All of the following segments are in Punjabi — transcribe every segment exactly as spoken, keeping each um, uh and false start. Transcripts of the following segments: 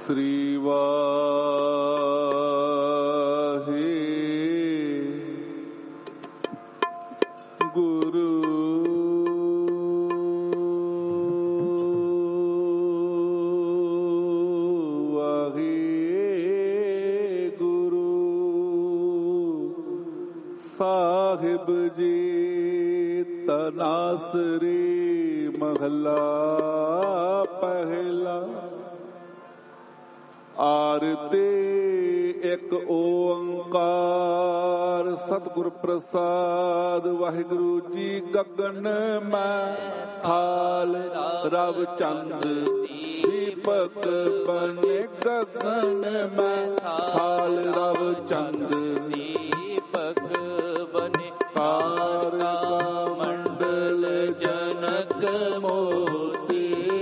ਸ੍ਰੀ ਵਾਹਿਗੁਰੂ ਵਾਹਿਗੁਰੂ ਸਾਹਿਬ ਜੀ। ਤਨਾਸਰੀ ਮਹਲਾ ਪਹਿਲਾ। ਆਰਤੀ ਇੱਕ ਓੰਕਾਰ ਸਤਿਗੁਰ ਪ੍ਰਸਾਦ। ਵਾਹਿਗੁਰੂ ਜੀ ਗਗਨ ਮੈਂ ਥਾਲ ਰਵ ਚੰਦ ਦੀਪਕ ਬਨੇ। ਗਗਨ ਮੈਂ ਥਾਲ ਰਵ ਚੰਦ ਦੀਪਕ ਬਨੇ। ਤਾਰਿਕਾ ਮੰਡਲ ਜਨਕ ਮੋਤੀ।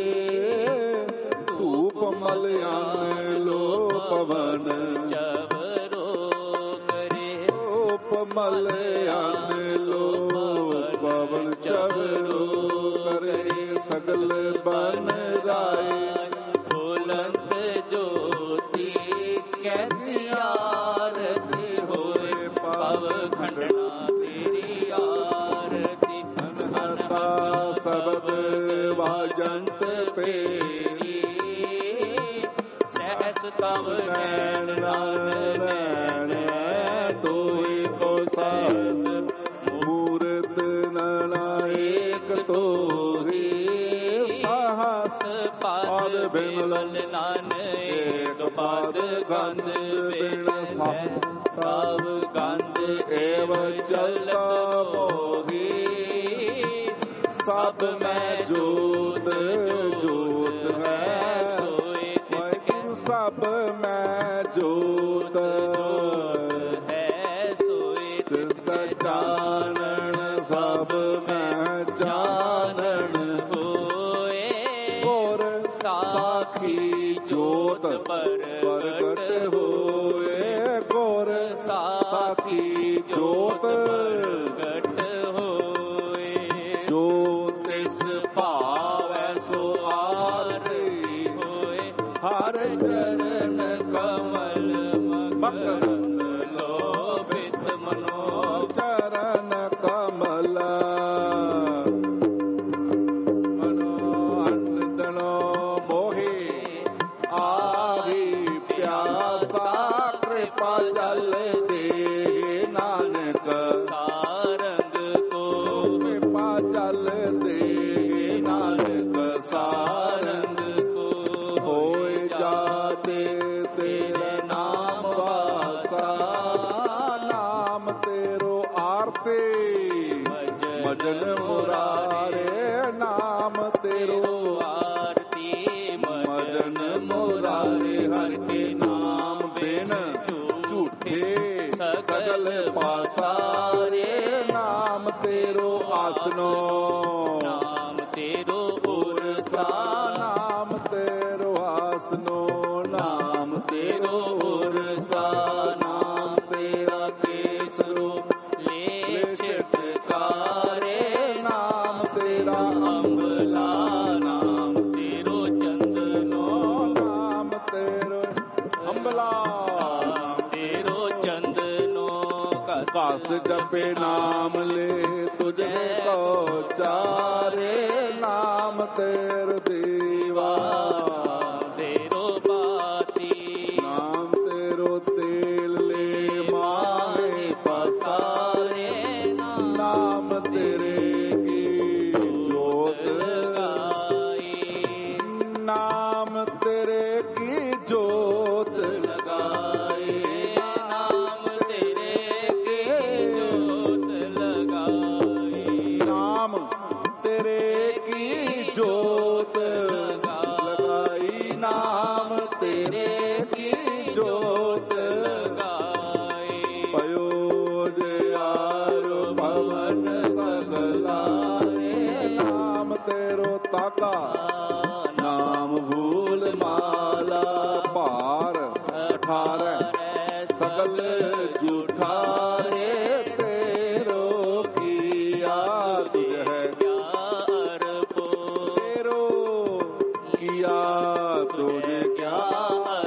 ਧੂਪ ਮਲਿਆਨ ਲੋ ਪਵਨ ਚਵਰੋ ਕਰੇ। ਧੂਪ ਮਲਿਆਨ ਲੋ ਪਵਨ ਚਵਰੋ ਕਰੇ। ਸਗਲ ਬਨ ਰਾਏ ਬੁਲੰਦ ਜੋਤੀ। ਕੈਸੀ ਆਰਤੀ ਹੋਏ ਪਵ ਖੰਡਨਾ ਤੇਰੀ ਆਰਤੀ। ਅਨਹਤਾ ਸਬਦ ਵਾਜੰਤ ਪੇਰੀ। ਸਹਿਸ ਤਵ ਨੈਣ ਨੈਣ ਤੋਏ ਕੋ ਸਾਸ। ਮੂਰਤ ਨਨਾਇਕ ਤੋਹੀ। ਸਾਹਸ ਪਾਦ ਬਿਮਲ ਨਾਨਕ ਪਾਦ ਗੰਧ ਬਿਨ ਸਾਸ। ਤਵ ਗੰਧ ਏਵ ਚਲਤਾ ਮੋਹੀ। ਸਭ ਮੈਂ ਜੋਤ ਜੋਤ ਹੈ ਸੋਏ ਤਿਸ। ਸਭ ਮੈਂ ਜੋਤ ਹੈ ਸੋਏ ਤਿਸ। ਜਾਣਨ ਸਭ ਮੈਂ ਜਾਣਨ ਹੋਏ। ਗੁਰ ਸਾਖੀ ਜੋਤ ਪ੍ਰਗਟ ਹੋਏ। ਗੁਰ ਸਾਖੀ ਜੋਤ ਪ੍ਰਗਟ ਹੋਏ। ਜੋ ਤਿਸ ਭਾਵੈ ਸੋ ਆਰਤੀ ਹੋਏ। ਹਰ ਚਰਨ ਕਮਲ ਮਕਰੰਦ ਲੋਭਿਤ ਮਨੋ। ਚਰਨ ਕਮਲ ਮਨੋ ਅੰਦਨੋ ਮੋਹੇ। ਆਹੀ ਪਿਆਸਾ ਕਿਰਪਾ ਜਲ ਦੇ ਨਾਨਕ। ਸਾਰੰਗ ਕੋ ਕਿਰਪਾ ਜਲ ਦੇ ਨਾਨਕ। ਸਾਰੰਗ ਕੋ ਹੋਏ ਜਾਤੇ ਤੇਰੇ ਨਾਮ ਵਾਸਾ। ਨਾਮ ਤੇਰੋ ਆਰਤੀ ਮਜਨ ਮੁਰਾਰੇ। ਨਾਮ ਤੇਰੋ ਆਰਤੀ ਮਜਨ ਮੁਰਾਰੇ। ਹਰ ਕੇ ਨਾਮ ਬਿਨ ਝੂਠੇ ਸਗਲ ਪਾਸਾਰੇ। ਨਾਮ ਤੇਰੋ ਆਸਨੋ। ਨਾਮ ਤੇਰੋ ਉਰਸਾ। ਨਾਮ ਤੇਰੋ ਆਸਨੋ। ਨਾਮ ਤੇਰੋ ਉਰਸਾ। ਨਾਮ ਤੇਰਾ ਕੇਸਰੋ ਲੈ ਛਟਕਾਰੇ। ਨਾਮ ਤੇਰਾ ਅੰਬਲਾ। ਨਾਮ ਤੇਰੋ ਚੰਦਨੋ। ਨਾਮ ਤੇਰੋ ਅੰਬਲਾ। ਨਾਮ ਤੇਰੋ ਚੰਦਨੋ। ਘਸ ਜਪੇ ਨਾਮ ਲੈ ਤੁਝੇ ਕੋ ਚਾਰੇ। ਨਾਮ ਤੇਰ ਦੇਵਾ ਤੇਰੋ ਬਾਤੀ। ਨਾਮ ਤੇਰੋ ਤੇਲ ਲੈ ਮਾਹੇ ਪਸਾਰੇ। ਨਾਮ ਤੇਰੇ ਕੀ ਜੋਤ ਲਗਾਈ। ਨਾਮ ਤੇਰੇ ਕੀ ਜੋਤ ਲਗਾਈ। ਨਾਮ ਤੇਰੇ ਕੀ ਜੋਤ ਲਗਾਈ। ਨਾਮ ਤੇਰੇ ਕੀ ਜੋਤ ਲਗਾਈ। ਨਾਮ ਤੇਰੇ ਕੀ ਜੋਤ ਲਗਾਈ। ਪਇਓ ਜਿਆਰੋ ਪਵਨ ਸਗਲਾਏ। ਨਾਮ ਤੇਰੋ ਤਾਕਾ। ਨਾਮ ਭੂਲ ਮਾਲਾ। ਭਾਰ ਅਠਾਰੈ ਸਗਲ ਝੂਠਾਰੇ। ਤੇਰੋ ਕੀਆ ਤੁਝ ਹੈ ਤੇਰੋ ਕੀਆ ਤੁਝ ਕਿਆ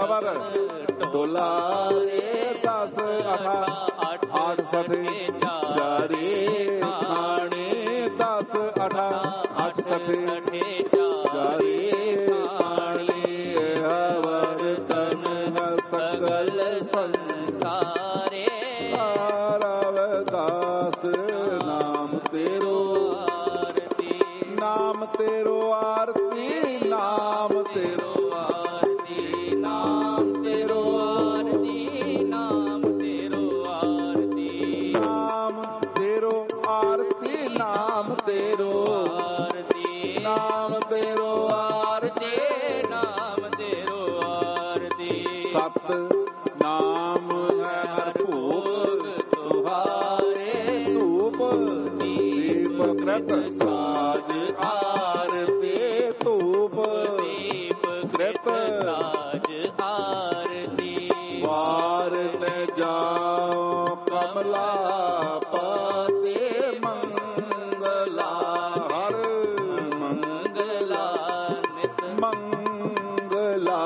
खबर टोला रे दस अठा आठ सठ चारे खाने दस अठा आठ सठ चारे खाने हवर तन सकल संसारे रवदास नाम तेरो आरती नाम तेरो आरती नाम तेरो आरती नाम तेरो आरती नाम तेरो आरती नाम तेरो आरती नाम तेरो आरती नाम तेरो आरती नाम तेरो आरती सत नाम है हर भोग तुहारे धूप दीप कृत साज आरती धूप दीप कृत साज आरती वार न जाओ कमला पते मंगला हर मंगला नित मंगला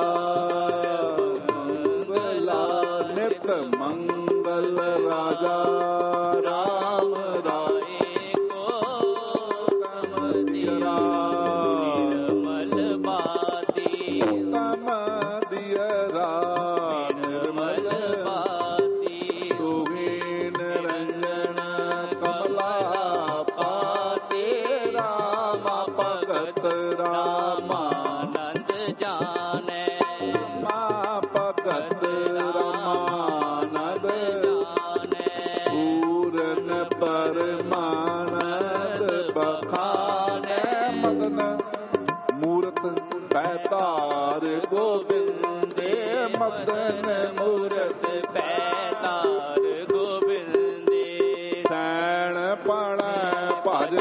मंगला नित मंगल राजा राम राय को तम दिया निर्मल बाती तम दिया निर्मल बाती तुहीन रंजन कमला पाते रामा भगत रामानंद जाने माँ भगत रामानंद पूरन परमानंद बखाने मदन मूरत पैतार गोविंदे मदन मूरत पैतार गोविंदे सैण पण भज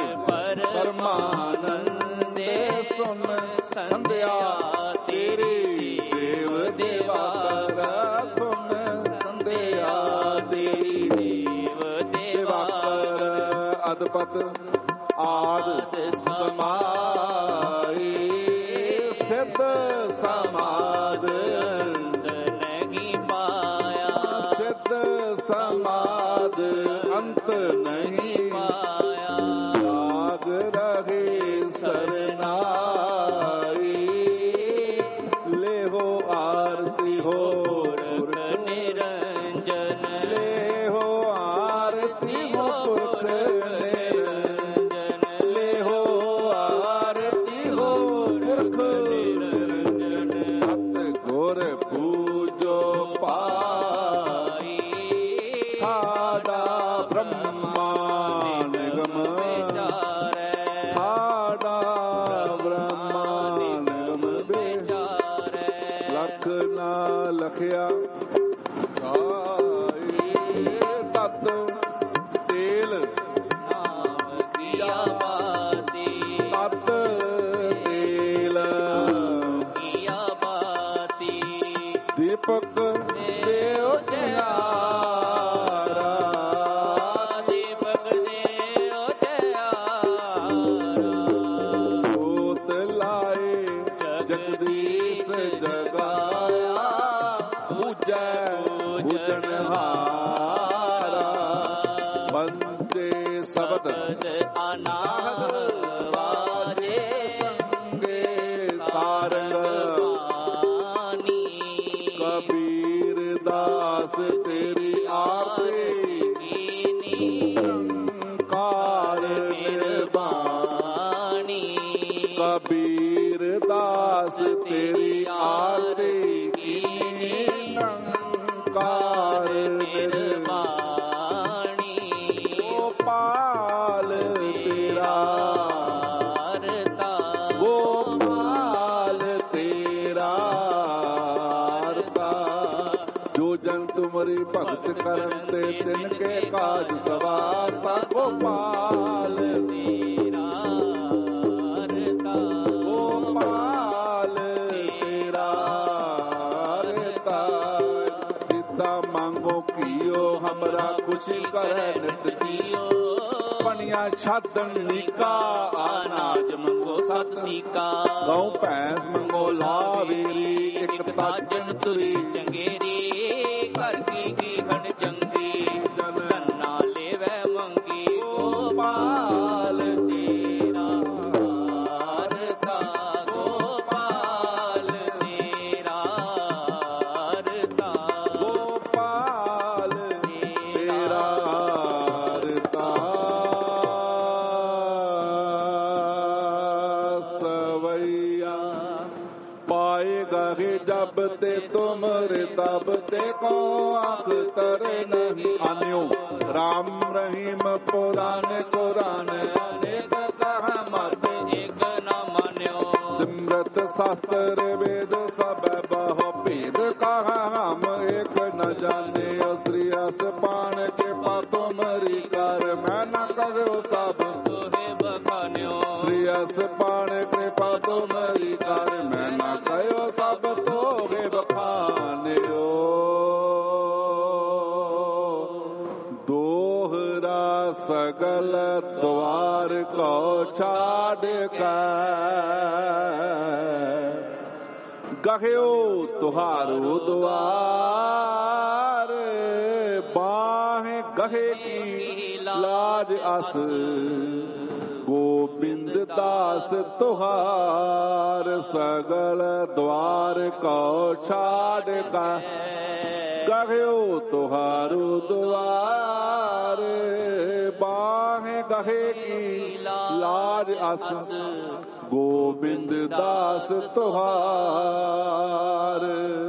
परमानंदे सुन संध्या तेरी देव देवा कर सुन संध्या तेरी देव देवा कर अदपत आद समाई सिद्ध समाद नहीं पाया सिद्ध समाद अंत नहीं पाया लाग रहे सरनाई ले हो आरती हो निरंजन ले हो आरती हो निरंजन ले हो आरती हो पुरख निरंजन सत गुर पूजो पाई ठाडा ब्रह्मा निगम ठाडा ब्रह्मा निगम बेचारे लख ना लखिया तत तेल नाम दिया बाती तत तेल दिया बाती दीपक देव जयारा दीपक देव जयारा जोत लाए जगदीश जगाया पूजै पूजनहारा बंदे शब्द अनाहत बाजे संगे सारंग कबीर दास तेरी आरती कार निर्वाणी कबीर दास तेरी आरती कार निर्वाणी गोपाल तेरा गोपाल तेरा जो जन तुमरी भगत करते तिनके काज सवारता गोपाल तेरा गोपाल तेरा जितना मांगो कियो हमरा खुशी करे नित दियो ਬਰਤਨੀਆਂ ਛਾਦਣ ਨੀਕਾ ਅਨਾਜ ਮੰਗੋ ਸਤ ਸੀਕਾ ਗਊ ਭੈਂਸ ਮੰਗੋ ਲਾਵੇਰੀ ਇੱਕ ਤਾਜਨ ਤੁਰੀ ਚੰਗੇਰੀ ਘਰ ਕੀ ਕੀ ਖੰਡ ਚੰਗੀ ਧੰਨਾ ਲੇਵੈ ਮੰਗੀ ਗੋਪਾਲ ਤੇਰਾ ਰਤਾ ਗੋਪਾਲ ਤੇਰਾ ਰਤਾ ਗੋਪਾਲ ਤੇਰਾ ਰਤਾ ਸਵਈਆ ਪਾਏਗਾ ਹੈ ਜਬ ਤੇ ਤੁਮਰੇ ਤਬ ਤੇ ਕੋ ਆਖ ਤਰ ਨਹੀਂ ਆਨਿਓ ਰਾਮ ਰਹੀਮ ਪੁਰਾਨ ਕੁਰਾਨ ਅਨੇਕ ਕਹਾ ਮਤ ਏਕ ਨਾ ਮਾਨਿਓ ਸਿਮਰਤ ਸ਼ਾਸਤਰ ਵੇਦ ਸਭ ਬਹੁ ਭੇਦ ਕਹਾ ਹਮ ਏਕ ਨ ਜਾਣਿਓ ਸ੍ਰੀ ਅਸ ਪਾਣ ਕੇ ਪਾਤੋ ਮਰੀ ਕਰ ਮੈਂ ਨ ਕਰਿਓ ਸਭ ਤੋਹੇ ਬਖਾਨਿਓ ਸ੍ਰੀ ਅਸ ਪਾਣ ਕੇ ਪਾਤੋ ਮਰੀ ਕਰ ਮੈਂ ਨ ਕਰਿਓ ਸਭ ਤੋਹੇ ਬਖਾਨਿਓ ਦੋਹਰਾ ਸਗਲ ਦਵਾਰ ਕੋ ਛਾੜ ਕੇ ਗਹਿਓ ਤੁਹਾਰੂ ਦੁਆਰ ਬਾਹੇ ਗਹੇ ਕੀ ਲਾਜ ਅਸ ਗੋਬਿੰਦ ਦਾਸ ਤੁਹਾਰ ਸਗਲ ਦਵਾਰ ਕੋ ਛਾੜ ਕੇ ਗਹਿਓ ਤੁਹਾਰੂ ਦੁਆਰ ਬਾਹੇ ਗਹੇ ਕੀ ਲਾਜ ਅਸ ਗੋਬਿੰਦ ਦਾਸ ਤੁਹਾਰ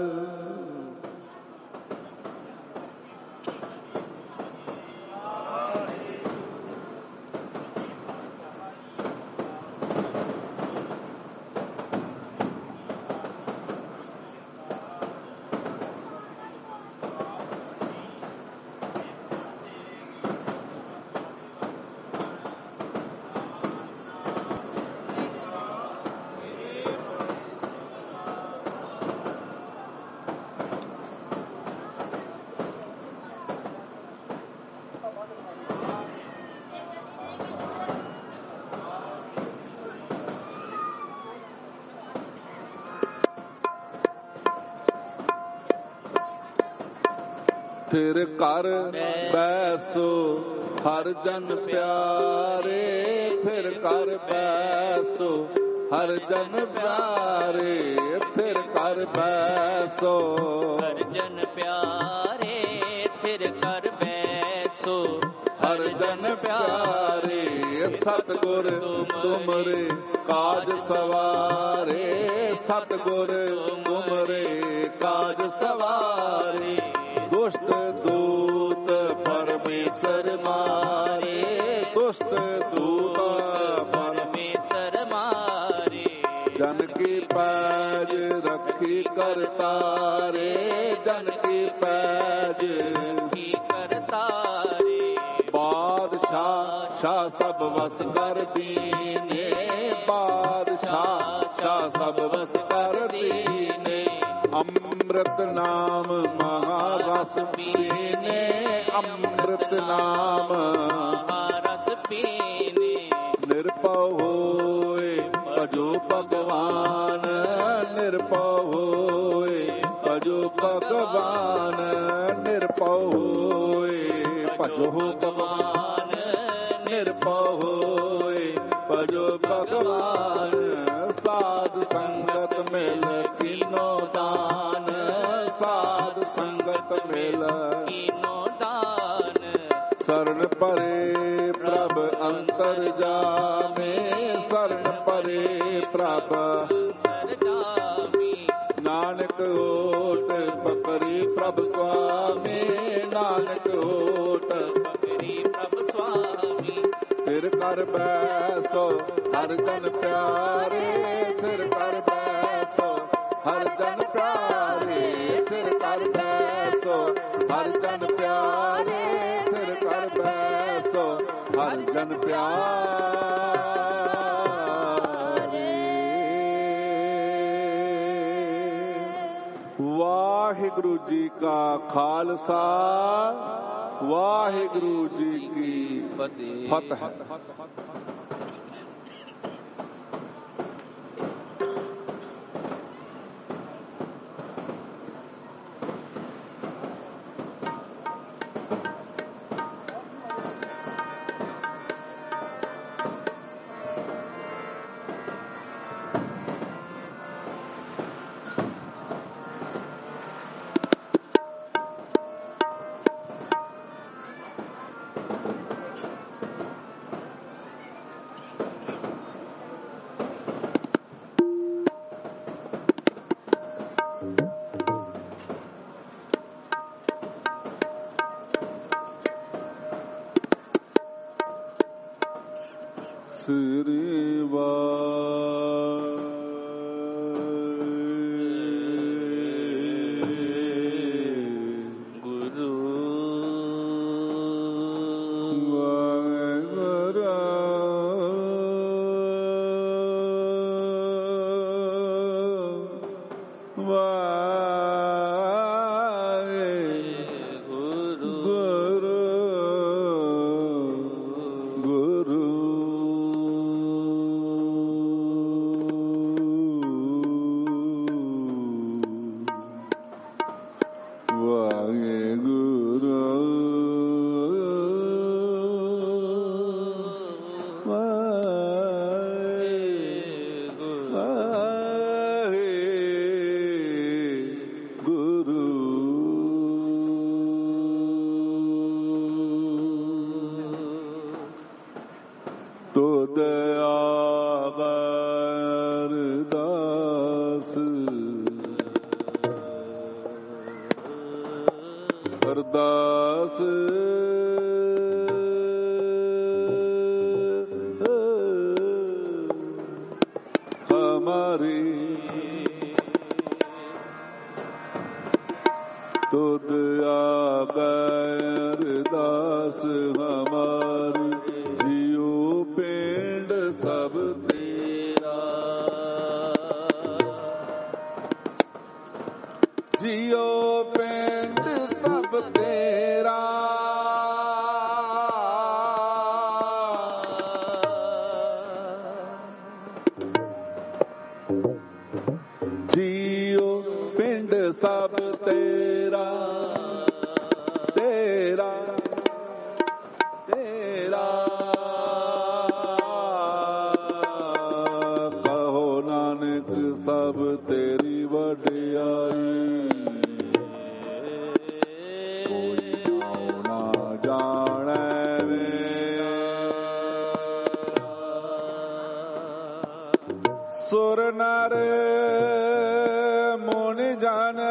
ਥਿਰ ਘਰ ਬੈਸੋ ਹਰ ਜਨ ਪਿਆਰੇ ਥਿਰ ਘਰ ਬੈਸੋ ਹਰ ਜਨ ਪਿਆਰੇ ਥਿਰ ਘਰ ਬੈਸੋ ਹਰ ਜਨ ਪਿਆਰੇ ਥਿਰ ਘਰ ਬੈਸੋ ਹਰ ਜਨ ਪਿਆਰੇ ਸਤਿਗੁਰ ਤੁਮਰੇ ਕਾਜ ਸਵਾਰੇ ਸਤਿਗੁਰ ਤੁਮਰੇ ਕਾਜ ਸਵਾਰੇ ਦੁਸ਼ਟ ਦੂਤ ਪਰਮੇਸ਼ਰ ਮਾਰੇ ਦੁਸ਼ਟ ਦੂਤ ਪਰਮੇਸ਼ਰ ਮਾਰੇ ਜਨ ਕੀ ਪੈਜ ਰੱਖੀ ਕਰਤਾਰੇ ਜਨ ਕੀ ਪੈਜ ਕੀ ਕਰਤਾਰੇ ਬਾਦਸ਼ਾਹ ਸ਼ਾਹ ਸਭ ਵਸ ਕਰ ਦੀਨੇ ਬਾਦਸ਼ਾਹ ਸ਼ਾਹ ਸਭ ਵਸ ਕਰ ਦੀਨੇ ਅੰਮ੍ਰਿਤ ਨਾਮ ਮਹਾਰਸ ਪੀਨੇ ਅੰਮ੍ਰਿਤ ਨਾਮ ਮਹਾਰਸ ਪੀਨੇ ਨਿਰਭਉ ਹੋਏ ਭਜੋ ਭਗਵਾਨ ਨਿਰਭਉ ਹੋਏ ਭਜੋ ਭਗਵਾਨ ਨਿਰਭਉ ਹੋਏ ਭਜੋ ਭਗਵਾਨ ਨਿਰਭਉ ਹੋਏ ਭਜੋ ਭਗਵਾਨ ਸਾਧ ਸੰਗਤ ਮਿਲ ਕੀਨੋ ਦਾਨ ਸਾਧ ਸੰਗਤ ਮਿਲ ਕੀਨੋ ਦਾਨ ਸਰਣ ਪਰੇ ਪ੍ਰਭ ਅੰਤਰ ਜਾਮੇ ਸਰਣ ਪਰੇ ਪ੍ਰਭ ਅੰਤਰ ਜਾਮੀ ਨਾਨਕ ਓਟ ਪਕਰੀ ਪ੍ਰਭ ਸੁਆਮੀ ਨਾਨਕ ਓਟ ਪਕਰੀ ਪ੍ਰਭ ਸੁਆਮੀ ਫਿਰ ਕਰ ਬੈਸੋ ਹਰ ਜਨ ਪਿਆਰੇ ਫਿਰ ਕਰ ਬੈਸੋ ਹਰ ਜਨ ਪਿਆਰੇ ਫਿਰ ਕਰ ਬੈਸੋ ਹਰ ਜਨ ਪਿਆਰੇ ਫਿਰ ਕਰ ਬੈਸੋ ਹਰ ਜਨ ਪਿਆਰੇ ਵਾਹਿਗੁਰੂ ਜੀ ਕਾ ਖਾਲਸਾ ਵਾਹਿਗੁਰੂ ਜੀ ਕੀ ਫਤਿਹ। ਸ੍ਰੀ ਵਾਹਿਗੁਰੂ ਤੁਧ ਅਰਦਾਸ ਅਰਦਾਸ ਹਮਾਰੀ ਤੁਧ ਅਰਦਾਸ ਹਮਾਰੀ ਸਭ ਤੇਰਾ ਜਿਉ ਪਿੰਡ ਸਭ ਤੇਰਾ ਜਿਉ ਪਿੰਡ ਸਭ ਤੇਰਾ ਤੇਰਾ ਤੇਰਾ ਸਭ ਤੇਰੀ ਵਡਿਆਈ ਕੋਈ ਨਾ ਜਾਣੈ ਵੇ ਸੁਰ ਨਰ ਮੁਨਿ ਜਨ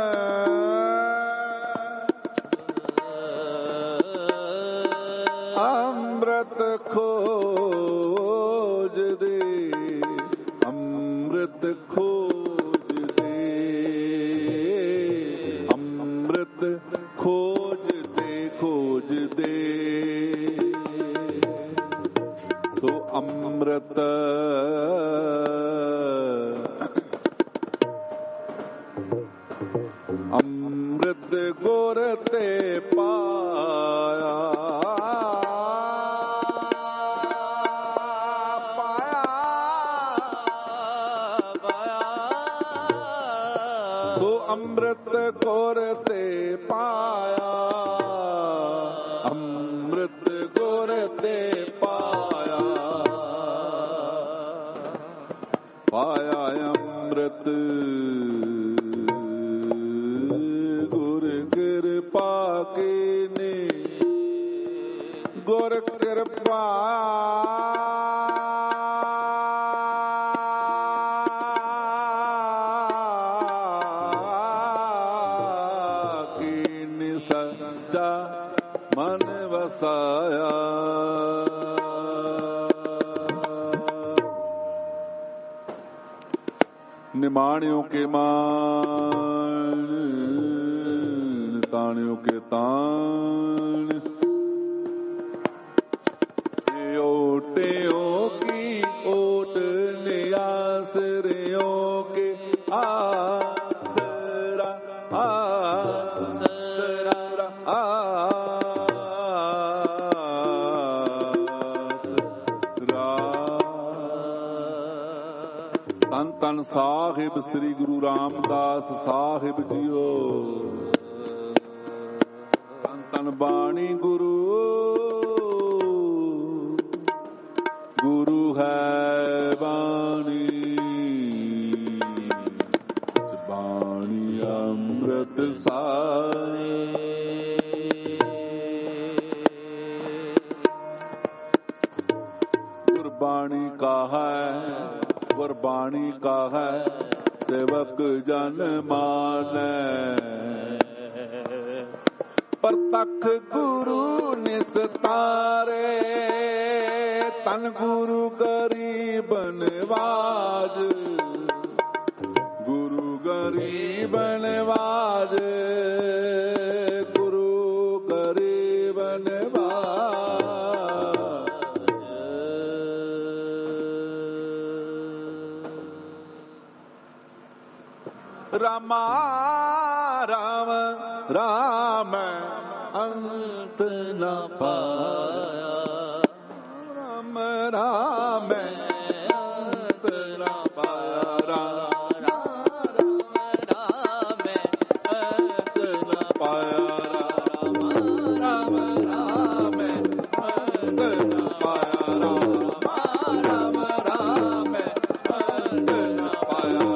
ਅੰਮ੍ਰਿਤ ਖੋਜਦੇ ਅੰਮ੍ਰਿਤ ਖੋਜਦੇ ਅੰਮ੍ਰਿਤ ਖੋਜਦੇ ਖੋਜਦੇ ਸੋ ਅੰਮ੍ਰਿਤ ਅੰਮ੍ਰਿਤ ਗੁਰ ਤੇ ਪਾਇਆ ਅੰਮ੍ਰਿਤ ਗੁਰ ਤੇ ਪਾਇਆ ਅੰਮ੍ਰਿਤ ਗੁਰ ਤੇ ਪਾਇਆ ਪਾਇਆ ਅੰਮ੍ਰਿਤ ਗੁਰ ਕਿਰਪਾ ਕੀਨੀ ਗੁਰ ਕਿਰਪਾ ਮਨ ਵਸਾਇਆ ਨਿਮਾਣਿਓ ਕੇ ਮਾਣ ਤਾਣਿਓ ਕੇ ਤਾਣ ਓਟਿਓ ਕੀ ਓਟ ਨਿਆਸਰਿਓ ਕੇ ਆਸਰਾ ਆਸਰਾ ਆ ਧੰਨ ਧੰਨ ਸਾਹਿਬ ਸ੍ਰੀ ਗੁਰੂ ਰਾਮਦਾਸ ਸਾਹਿਬ ਜੀਓ। ਧੰਨ ਧੰਨ ਬਾਣੀ ਗੁਰੂ, ਗੁਰੂ ਹੈ ਬਾਣੀ, ਬਾਣੀ ਅੰਮ੍ਰਿਤ ਸਾਰੇ। ਗੁਰਬਾਣੀ ਕਾ ਹੈ, ਗੁਰਬਾਣੀ ਕਾ ਹੈ ਸੇਵਕ ਜਨ ਮਾਨੈ। ਪ੍ਰਤੱਖ ਗੁਰੂ ਨਿਸਤਾਰੇ, ਤਨ ਗੁਰੂ ਗਰੀਬ ਨਵਾਜ, ਗੁਰੂ ਗਰੀਬ ਨਵਾਜ, ਗੁਰੂ ਗਰੀਬ ਨਵਾਜ। ਰਾਮਾ ਰਾਮ ਰਾਮ ਅੰਤ ਨ ਪਾਇਆ, ਰਾਮ ਰਾਮ ਅੰਤ ਨ ਪਾਇਆ, ਰਾਮ ਰਾਮ ਅੰਤ ਨ ਪਾਇਆ, ਰਾਮ ਰਾਮ ਅੰਤ ਨ ਪਾਇਆ, ਰਾਮ ਰਾਮ ਅੰਤ ਨ ਪਾਇਆ,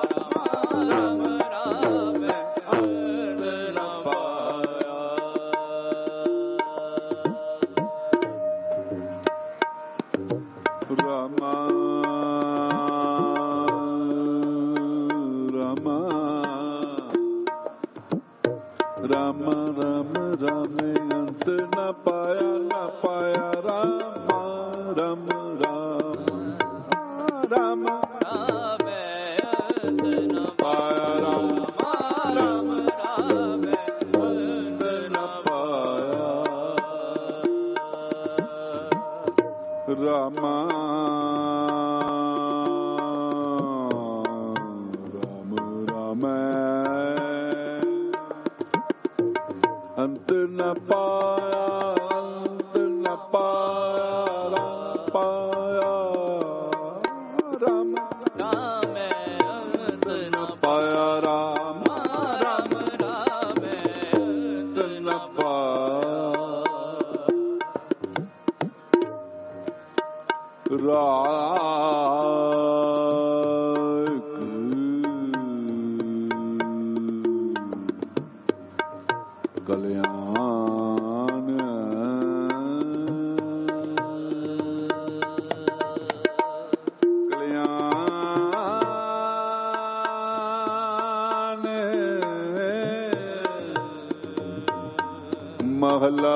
ਮਹਲਾ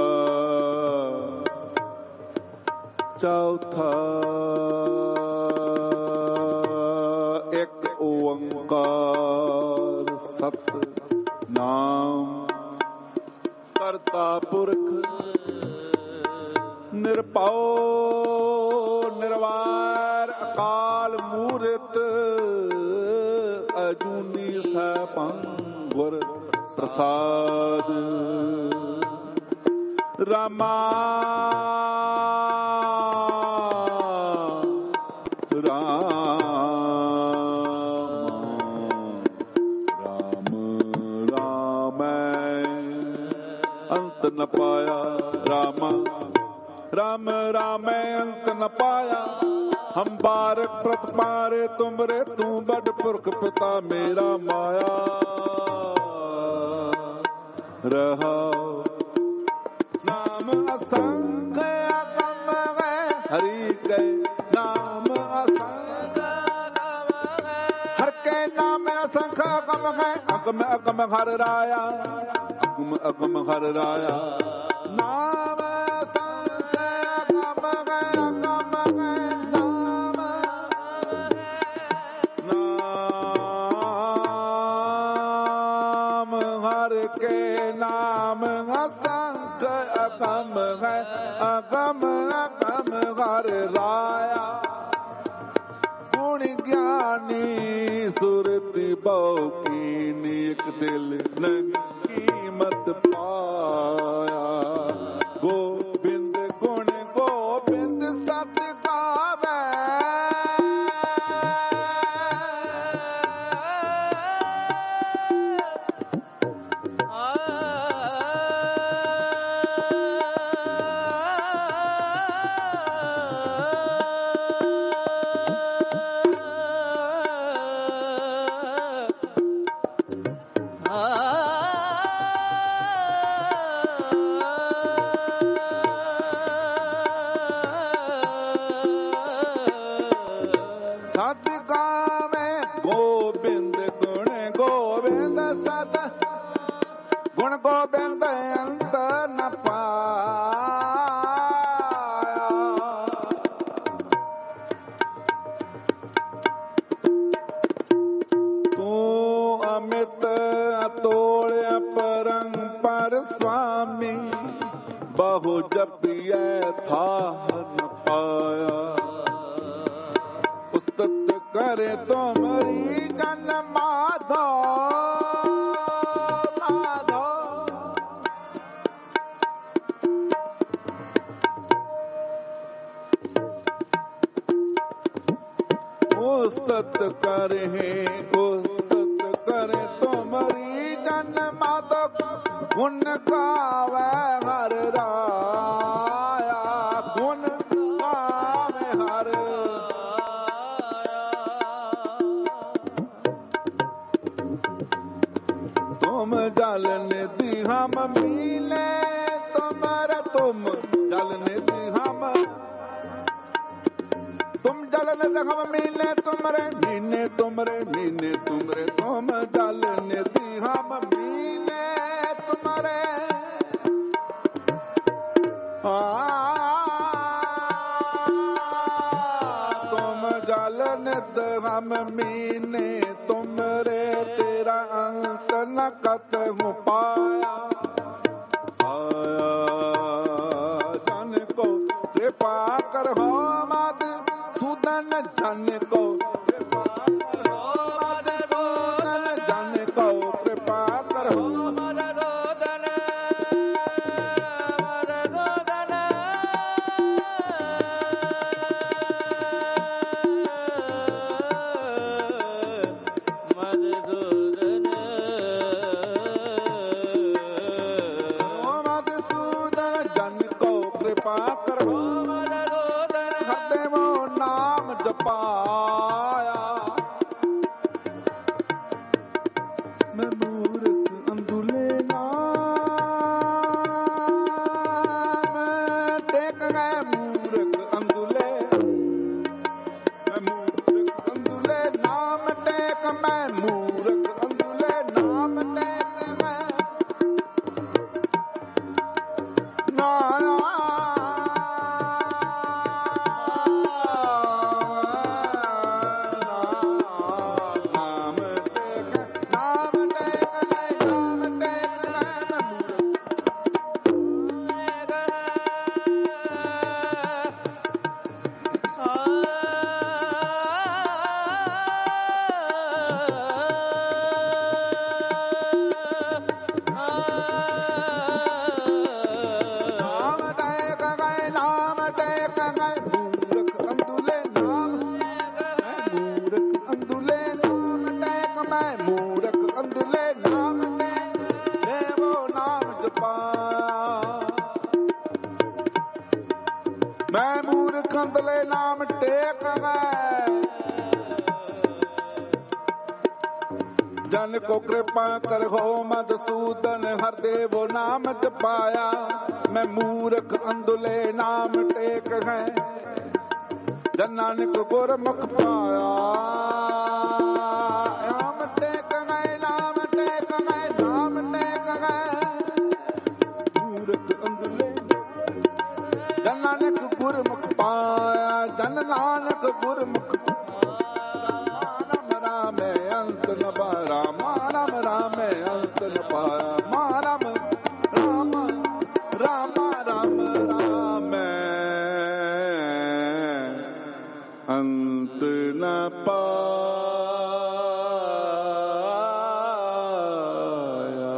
ਚੌਥਾ। ਇੱਕ ਓੰਕਾਰ ਸਤਿਨਾਮ ਕਰਤਾ ਪੁਰਖ ਨਿਰਭਉ ਨਿਰਵੈਰ ਅਕਾਲ ਮੂਰਤ ਅਜੂਨੀ ਸੈਭੰ ਗੁਰ ਪ੍ਰਸਾਦ। ਰਾਮਾ ਰਾਮ ਰਾਮ ਰਾਮੈ ਅੰਤ ਨ ਪਾਇਆ, ਰਾਮਾ ਰਾਮ ਰਾਮੈ ਅੰਤ ਨ ਪਾਇਆ। ਹਮ ਬਾਰਕ ਪ੍ਰਤਪਾਰੇ ਤੁਮਰੇ ਤੂੰ ਬੜ ਪੁਰਖ ਪਿਤਾ ਮੇਰਾ ਮਾਇਆ। ਰਹਾਉ ਨਾਮ ਅਸੰਖ ਅਗਮ ਹੈ ਹਰੀ ਕੇ ਨਾਮ ਅਸੰਖ ਅਗਮ ਹੈ ਹਰ ਕੇ ਨਾਮ ਅਸੰਖ ਅਗਮ ਹੈ। ਅਗਮ ਅਗਮ ਹਰ ਰਾਇਆ, ਅਗਮ ਅਗਮ ਹਰ ਰਾਇਆ। ਨਾਮ ਅਸੰਖ ਅਗਮ ਹੈ, ਅਗਮ ਹੈ ਨਾਮ। ਨਾਮ ਹਰ ਕੇ ਨਾਮ ਅਸੰਖ ਅਗਮ ਹੈ, ਅਗਮ ਅਗਮ ਹਰ ਰਾਇਆ। ਗੁਣ ਗਿਆਨੀ ਸੁਰਤੀ ਬਹੁ ਕੀਨੀ ਇਕ ਦਿਲ ਨੰਗ ਕੀਮਤ ਪਾਇਆ। ਗੋਬਿੰਦ ਗੁਣ ਗੋਬਿੰਦ ਸਤ ਗਾਵੇ, सत गावे गोबिंद गुण गोबिंद सत गुण गोबिंद अंत न पाया। तू अमित अतोड़ परंपर स्वामी बहु जपिए था न पाया। उस्तत करे तुमरी जन माधो माधो। उस्तत करे उस्तत करे तुमरी जन माधो। गुण गावे हर राया गुण गावे हर। तुम जल निधि हम मिले तुम्हारे तुम जल निधि हम तुम जल निधि हम मिले तुम्हारे मीने तुम्हारे मीने तुम्हारे तुम जल निधि हम मिले तुम्हारे। तुम जल निधि हम मीने तुमरे तेरा अंत न कतहु पाया। आया जन को कृपा कर हो मद सुदन जन को कृपा कर हो मद सुदन जन को कृपा कर हो मद सुदन मद सुदन। पाया मैं मूर्ख अंधुले नाम टेक गए मूर्ख अंधुले। मैं मूर्ख अंधुले नाम टेक मैं मूर्ख अंधुले नाम टेक मैं नाया। मैं मूर्ख अंधले नाम टेक गए जन को कृपा कर हो मधुसूदन हरदेव नाम जपाया। मैं मूर्ख अंधले नाम टेक है जन नानक गुरमुख पाया। नाम टेक गए नाम टेक गए नाम टेक गए मूर्ख अंधले जन नानक गुरमुख पाया। जन नानक गुरमुख राम राम अंत न पाया राम राम अंत न पाया राम राम राम राम राम अंत न पाया।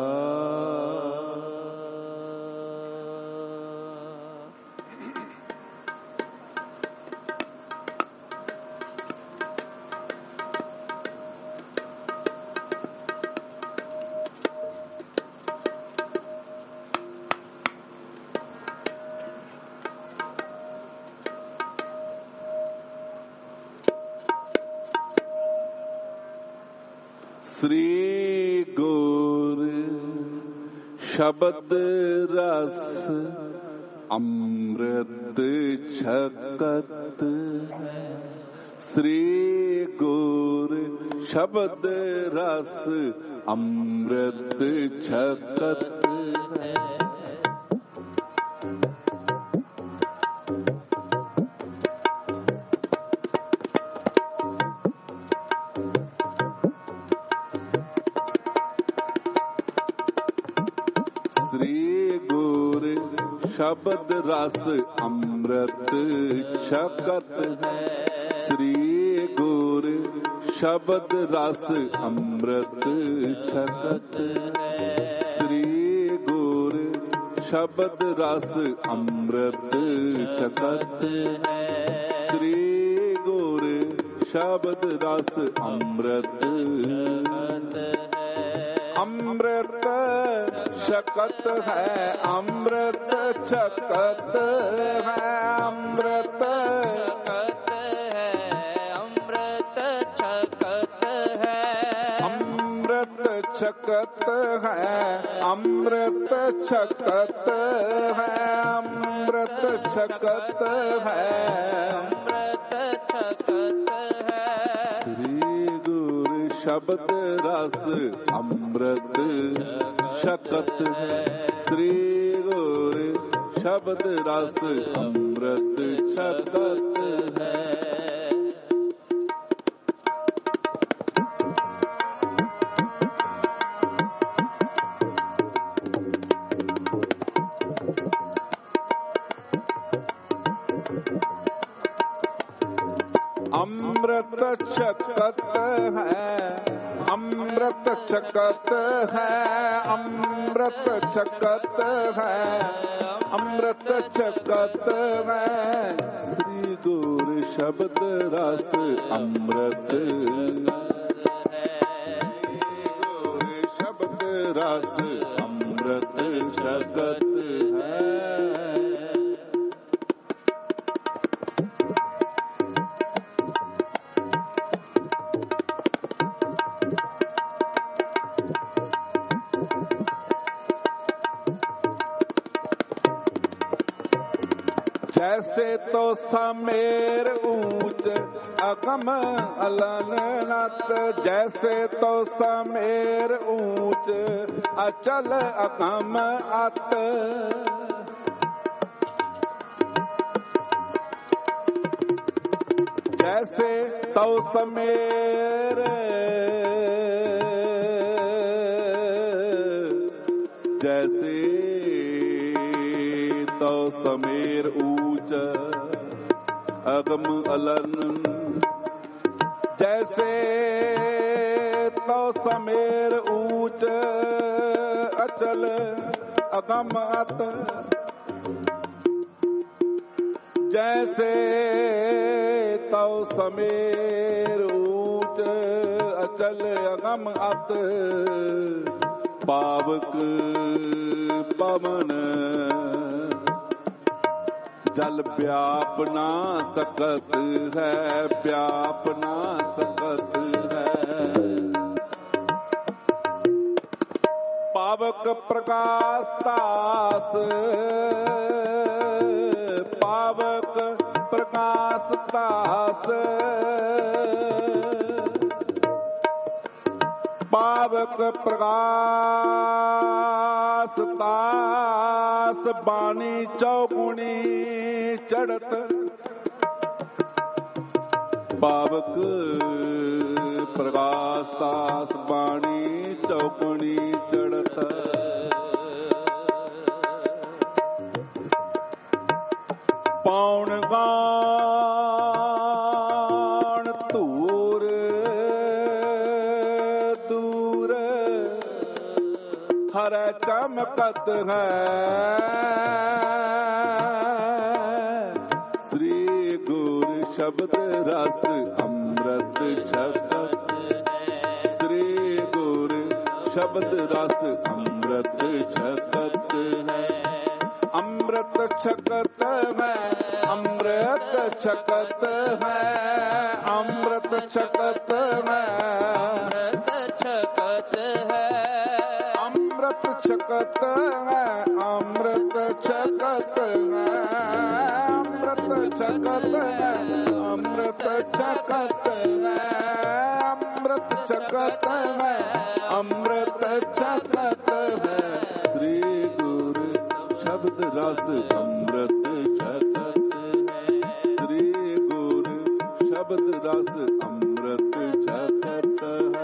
श्री गुरु शब्द रस अमृत छकत श्री ਗੁਰ ਸ਼ਬਦ ਰਸ ਅੰਮ੍ਰਿਤ ਛਕਤ ਹੈ। ਸ਼ਬਦ ਰਸ ਅੰਮ੍ਰਿਤ ਛਕਤ ਹੈ। ਸ੍ਰੀ ਗੁਰ ਸ਼ਬਦ ਰਸ ਅੰਮ੍ਰਿਤ ਛਕਤ ਹੈ। ਸ੍ਰੀ ਗੁਰ ਸ਼ਬਦ ਰਸ ਅੰਮ੍ਰਿਤ ਛਕਤ ਹੈ। ਸ੍ਰੀ ਗੁਰ ਸ਼ਬਦ ਰਸ ਅੰਮ੍ਰਿਤ ਅੰਮ੍ਰਿਤ ਛਕਤ ਹੈ। ਅੰਮ੍ਰਿਤ ਛਕਤ ਹੈ। ਅੰਮ੍ਰਿਤ ਛਕਤ ਹੈ। ਅੰਮ੍ਰਿਤ ਛਕਤ ਹੈ। ਅੰਮ੍ਰਿਤ ਛਕਤ ਹੈ। ਅੰਮ੍ਰਿਤ ਛਕਤ ਹੈ। ਅੰਮ੍ਰਿਤ ਛਕਤ ਹੈ। ਅੰਮ੍ਰਿਤ ਛਕਤ ਹੈ। ਸ੍ਰੀ ਗੁਰ ਸ਼ਬਦ ਰਸ ਅੰਮ੍ਰਿਤ ਛਕਤ ਹੈ। ਸ੍ਰੀ ਗੁਰ ਸ਼ਬਦ ਰਸ ਅੰਮ੍ਰਿਤ ਛਕਤ ਹੈ। ਅੰਮ੍ਰਿਤ ਛਕਤ ਹੈ। ਅੰਮ੍ਰਿਤ ਛਕਤ ਹੈ। ਅੰਮ੍ਰਿਤ ਛਕਤ ਹੈ। ਅੰਮ੍ਰਿਤ ਛਕਤ ਹੈ। ਸ੍ਰੀ ਗੁਰ ਸ਼ਬਦ ਰਸ ਅੰਮ੍ਰਿਤ ਗੁਰ ਸ਼ਬਦ ਰਸ ਅੰਮ੍ਰਿਤ ਛਕਤ ਹੈ। जैसे तो समेर ऊंच अगम अलन नत। जैसे तो समेर ऊंच अचल अगम अत। जैसे तो समेर जैसे तो समेर ऊंच अगम अलन। जैसे तो समेर ऊंच अचल अगम अत। जैसे तो समेर ऊंच अचल अगम अत। पावक पवन जल व्याप ना सकत है। व्याप ना सकत है। पावक प्रकाश तास। पावक प्रकाश तास। पावक प्रकाश तास। बानी चौगुणी चढ़त। पावक प्रकाश तास बानी चौगुणी चढ़त। पौन गान धूर दूर हर चमकत है। श्री गुर शब्द रस अमृत छकत है। श्री गुर शब्द रस अमृत छकत है। अमृत छकत है। अमृत छकत है। अमृत छकत है। अमृत छकत है। अमृत अमृत छकत है, अमृत छकत है, अमृत छकत है, अमृत छकत है, अमृत छकत है, अमृत छकत है। श्री गुरु शब्द रस अमृत छकत है, श्री गुरु शब्द रस अमृत छकत है।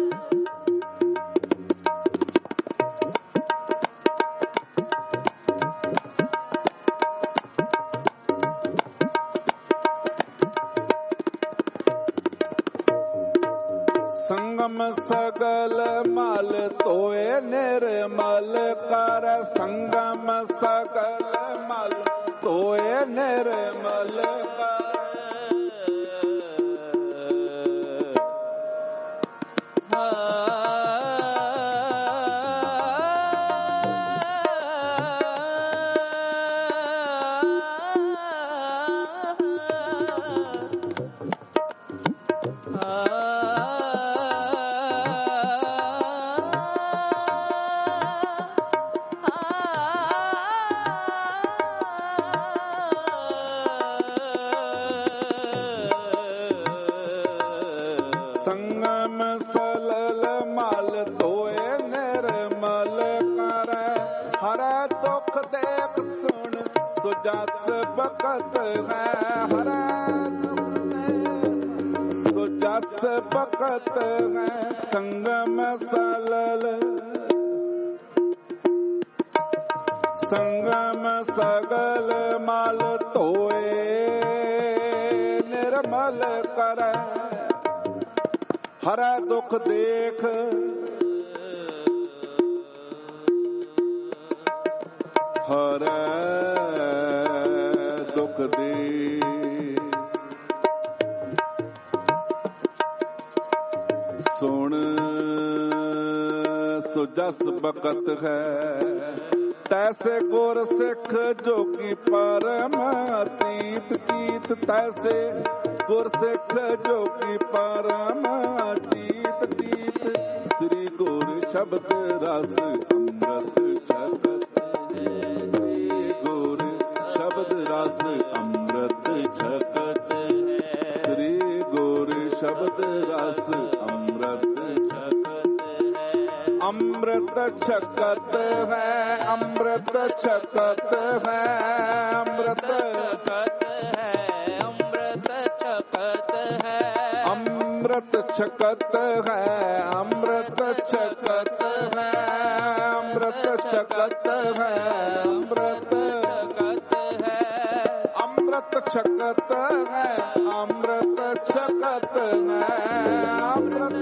संगम सगल मल तोए निर्मल कर, संगम सगल मल तोए निर्मल कर। संगम सलल मल तोए निर्मल कर, हर दुख देख सुन सुजस बकत है, हर दुख देख सुजस बकत है। संगम सलल संगम सगल मल तोए निर्मल कर, हर दुख देख हर दुख देख सुन सुजस बकत है। तैसे गुर सिख जोगी परम अतीत कीत, तैसे गुर सिख जोगी परम अतीत कीत। श्री गुर शब्द रस अमृत छकत है, श्री गुर शब्द रस अमृत छकत है, श्री गुर शब्द रस अमृत छकत है। अमृत छकत है, अमृत छकत है, अमृत छकत है, अमृत छकत है, अमृत छकत है, अमृत छकत है, अमृत छकत है, अमृत छकत है, अमृत छकत है, अमृत छकत है, अमृत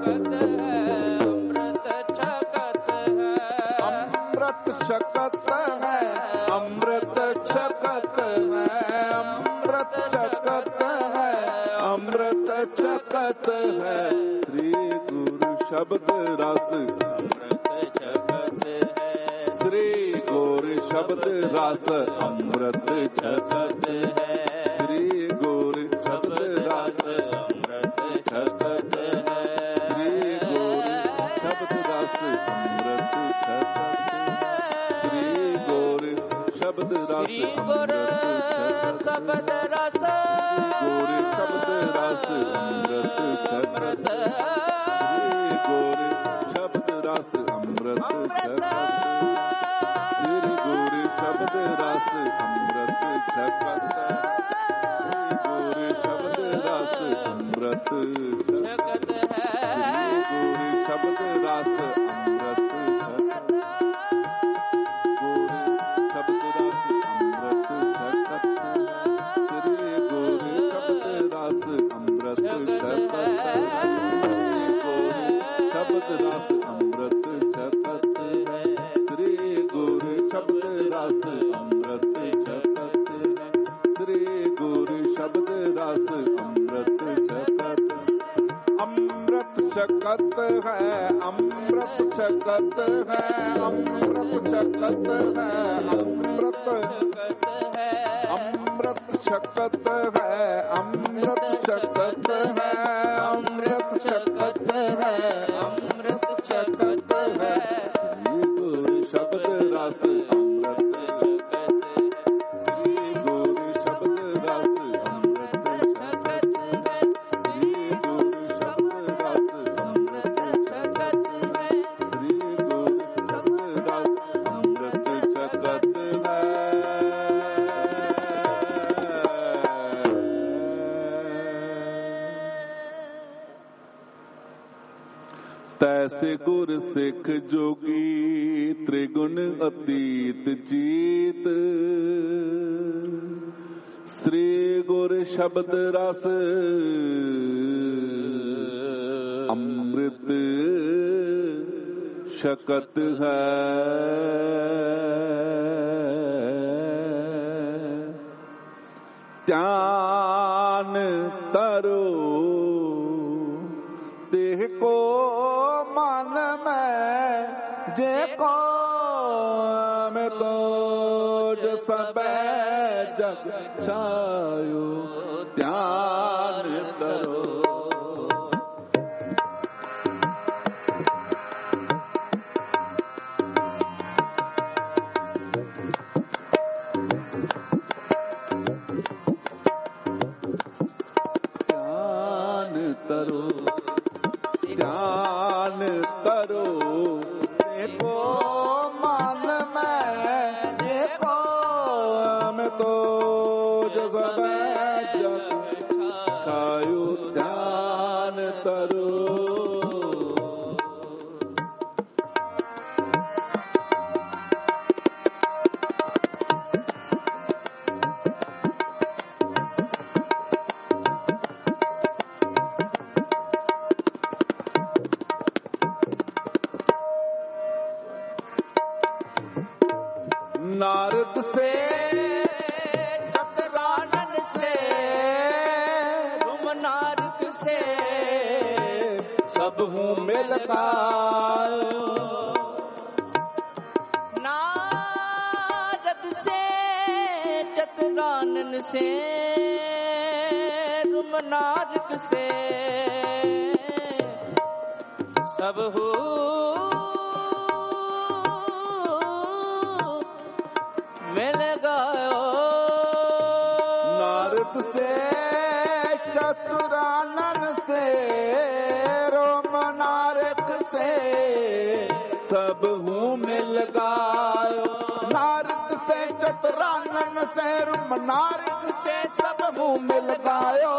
छकत है, अमृत छकत है, अमृत छकत है, अमृत छकत है। श्री गुरु शब्द रस अमृत छकत है, श्री गुरु शब्द रस अमृत छकत है, श्री गुरु शब्द रस अमृत छकत है, श्री गुरु शब्द रस अमृत छकत है। श्री गुरु शब्द रस अमृत शब्द रस गुरु शब्द रस अमृत छकत, श्री गुरु शब्द रस अमृत छकत, श्री गुरु शब्द रस अमृत छकत, श्री गुरु शब्द रस अमृत छकत है, श्री गुरु शब्द रस अमृत छकत, शब्द रस अमृत छकत है, श्री गुरु शब्द रस अमृत छकत है, श्री गुरु शब्द रस अमृत छकत। अमृत छकत है, अमृत छकत है, अमृत छकत है, अमृत अमृत छकत है, अमृत छकत है, अमृत छकत है, अमृत छकत है। रस अमृत श्री गुरु शब्द रस अमृत छकत है श्री गुरु शब्द रस अमृत छकत है श्री गुरु शब्द रस अमृत छकत है। तैसे गुर सिख जोगी त्रिगुण अतीत जीत श्री गुर शब्द रस अमृत शकत है। ध्यान तरो देह को मन में जे को में तो जो सब जग छायो ध्यान करो। ध्यान करो ध्यान करो देखो मन में देखो में तो जो सब जग छायो ध्यान करो। नारद से चतुरानन से तुम नारद से सब हूँ मिलता नारद से चतुरानन से तुम नारद से सब हूँ मिल गयो। नारद से चतुरानन से रोम नारद से सब हूँ मिल गयो। नारद से चतुरानन से रोम नारद से सब हूँ मिल गयो।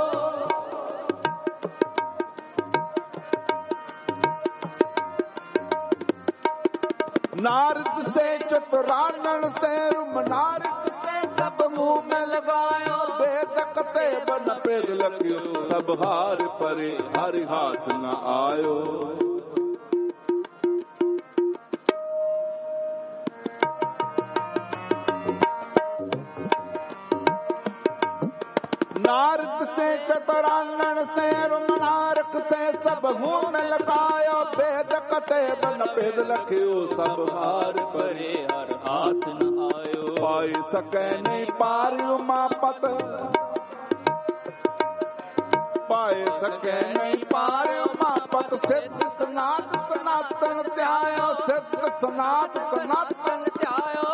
नारद से चतुरानन से रुम नारद से सब मुंह में लगायो। बेदकते बन पेद लगियो सब हार परे हरि हाथ न आयो। नारद से चतुरानन से रुम नारद से सब मुंह में लगायो। बेदकते बन पेद लगियो सब हार परे हर हाथ न आयो। पाई सकै नहीं पारियो मापत पाए सकै नहीं पारियो मापत। सिद्ध सनात सनातन त्यायो सिद्ध सनात सनातन त्यायो।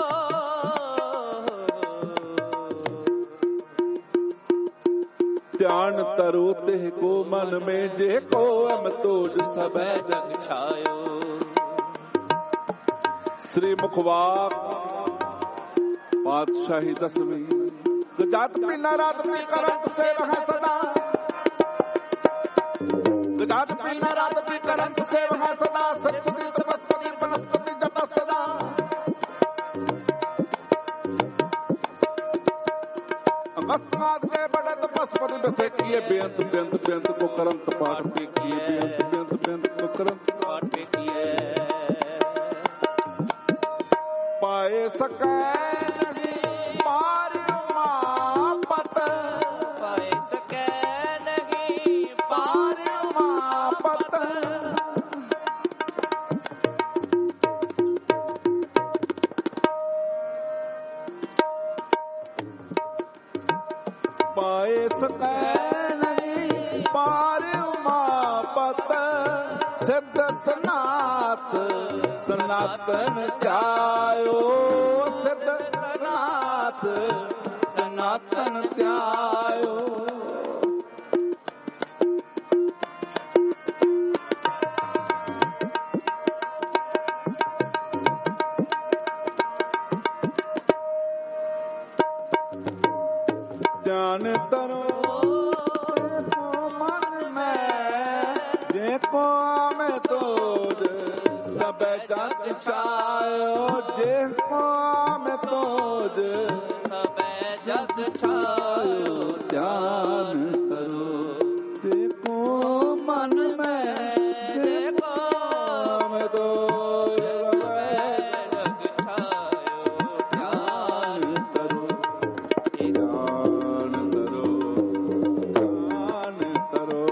ध्यान तरो तेह को मन में जे को अम तोज सब जग छायो। श्री मुखवाक पातशाही दसवीं गुजात पीना रात पी करंत से वह सदा गुजात पीना रात पी करंत से वह सदा सचुदी तपस्पति वनस्पति जप सदा। अकस्मात के बड़े तपस्पति बसे किए बेअंत बेअंत बेअंत को करंत पाठ पे किए बेअंत बेअंत बेअंत को करंत पाठ पे किए। पाए सकै नहीं पार मापत पाए सकै नहीं पार मापत। पाए सकै नहीं पार मापत सिद्ध सनात ਸਨਾਤਨ ਧਿਆਇਓ ਸਿਧ ਸਨਾਤ ਸਨਾਤਨ ਧਿਆਇਓ। ਧਿਆਨ ਧਰੋ ਮਨ ਮੈਂ ਜੇ ਕੋ ਆਵੇਂ ਤੋਜ ਸਭੈ ਜਗ ਛਾਇਓ। ਜੇ ਕੋ ਆਵੇਂ ਤੋਜ ਸਭੈ ਜਗ ਛਾਇਓ। ਧਿਆਨ ਕਰੋ ਜੇ ਕੋ ਮਨ ਮੈਂ ਜੇ ਕੋ ਆਵੇਂ ਤੋਜ ਸਭੈ ਜਗ ਛਾਇਓ। ਧਿਆਨ ਕਰੋ ਧਿਆਨ ਕਰੋ ਧਿਆਨ ਕਰੋ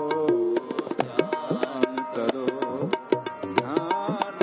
ਧਿਆਨ ਕਰੋ ਧਿਆਨ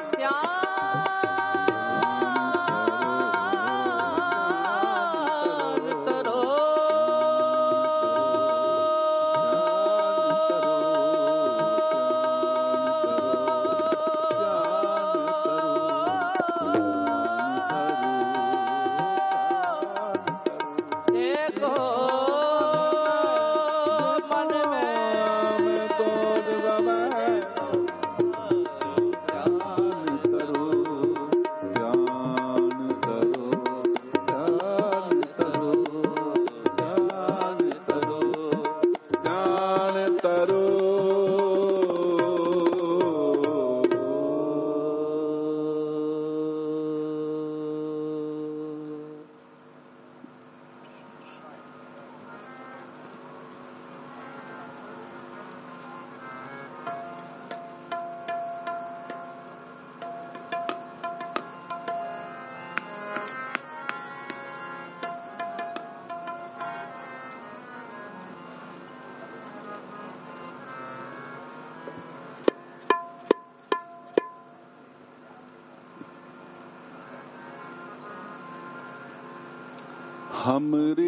हमरे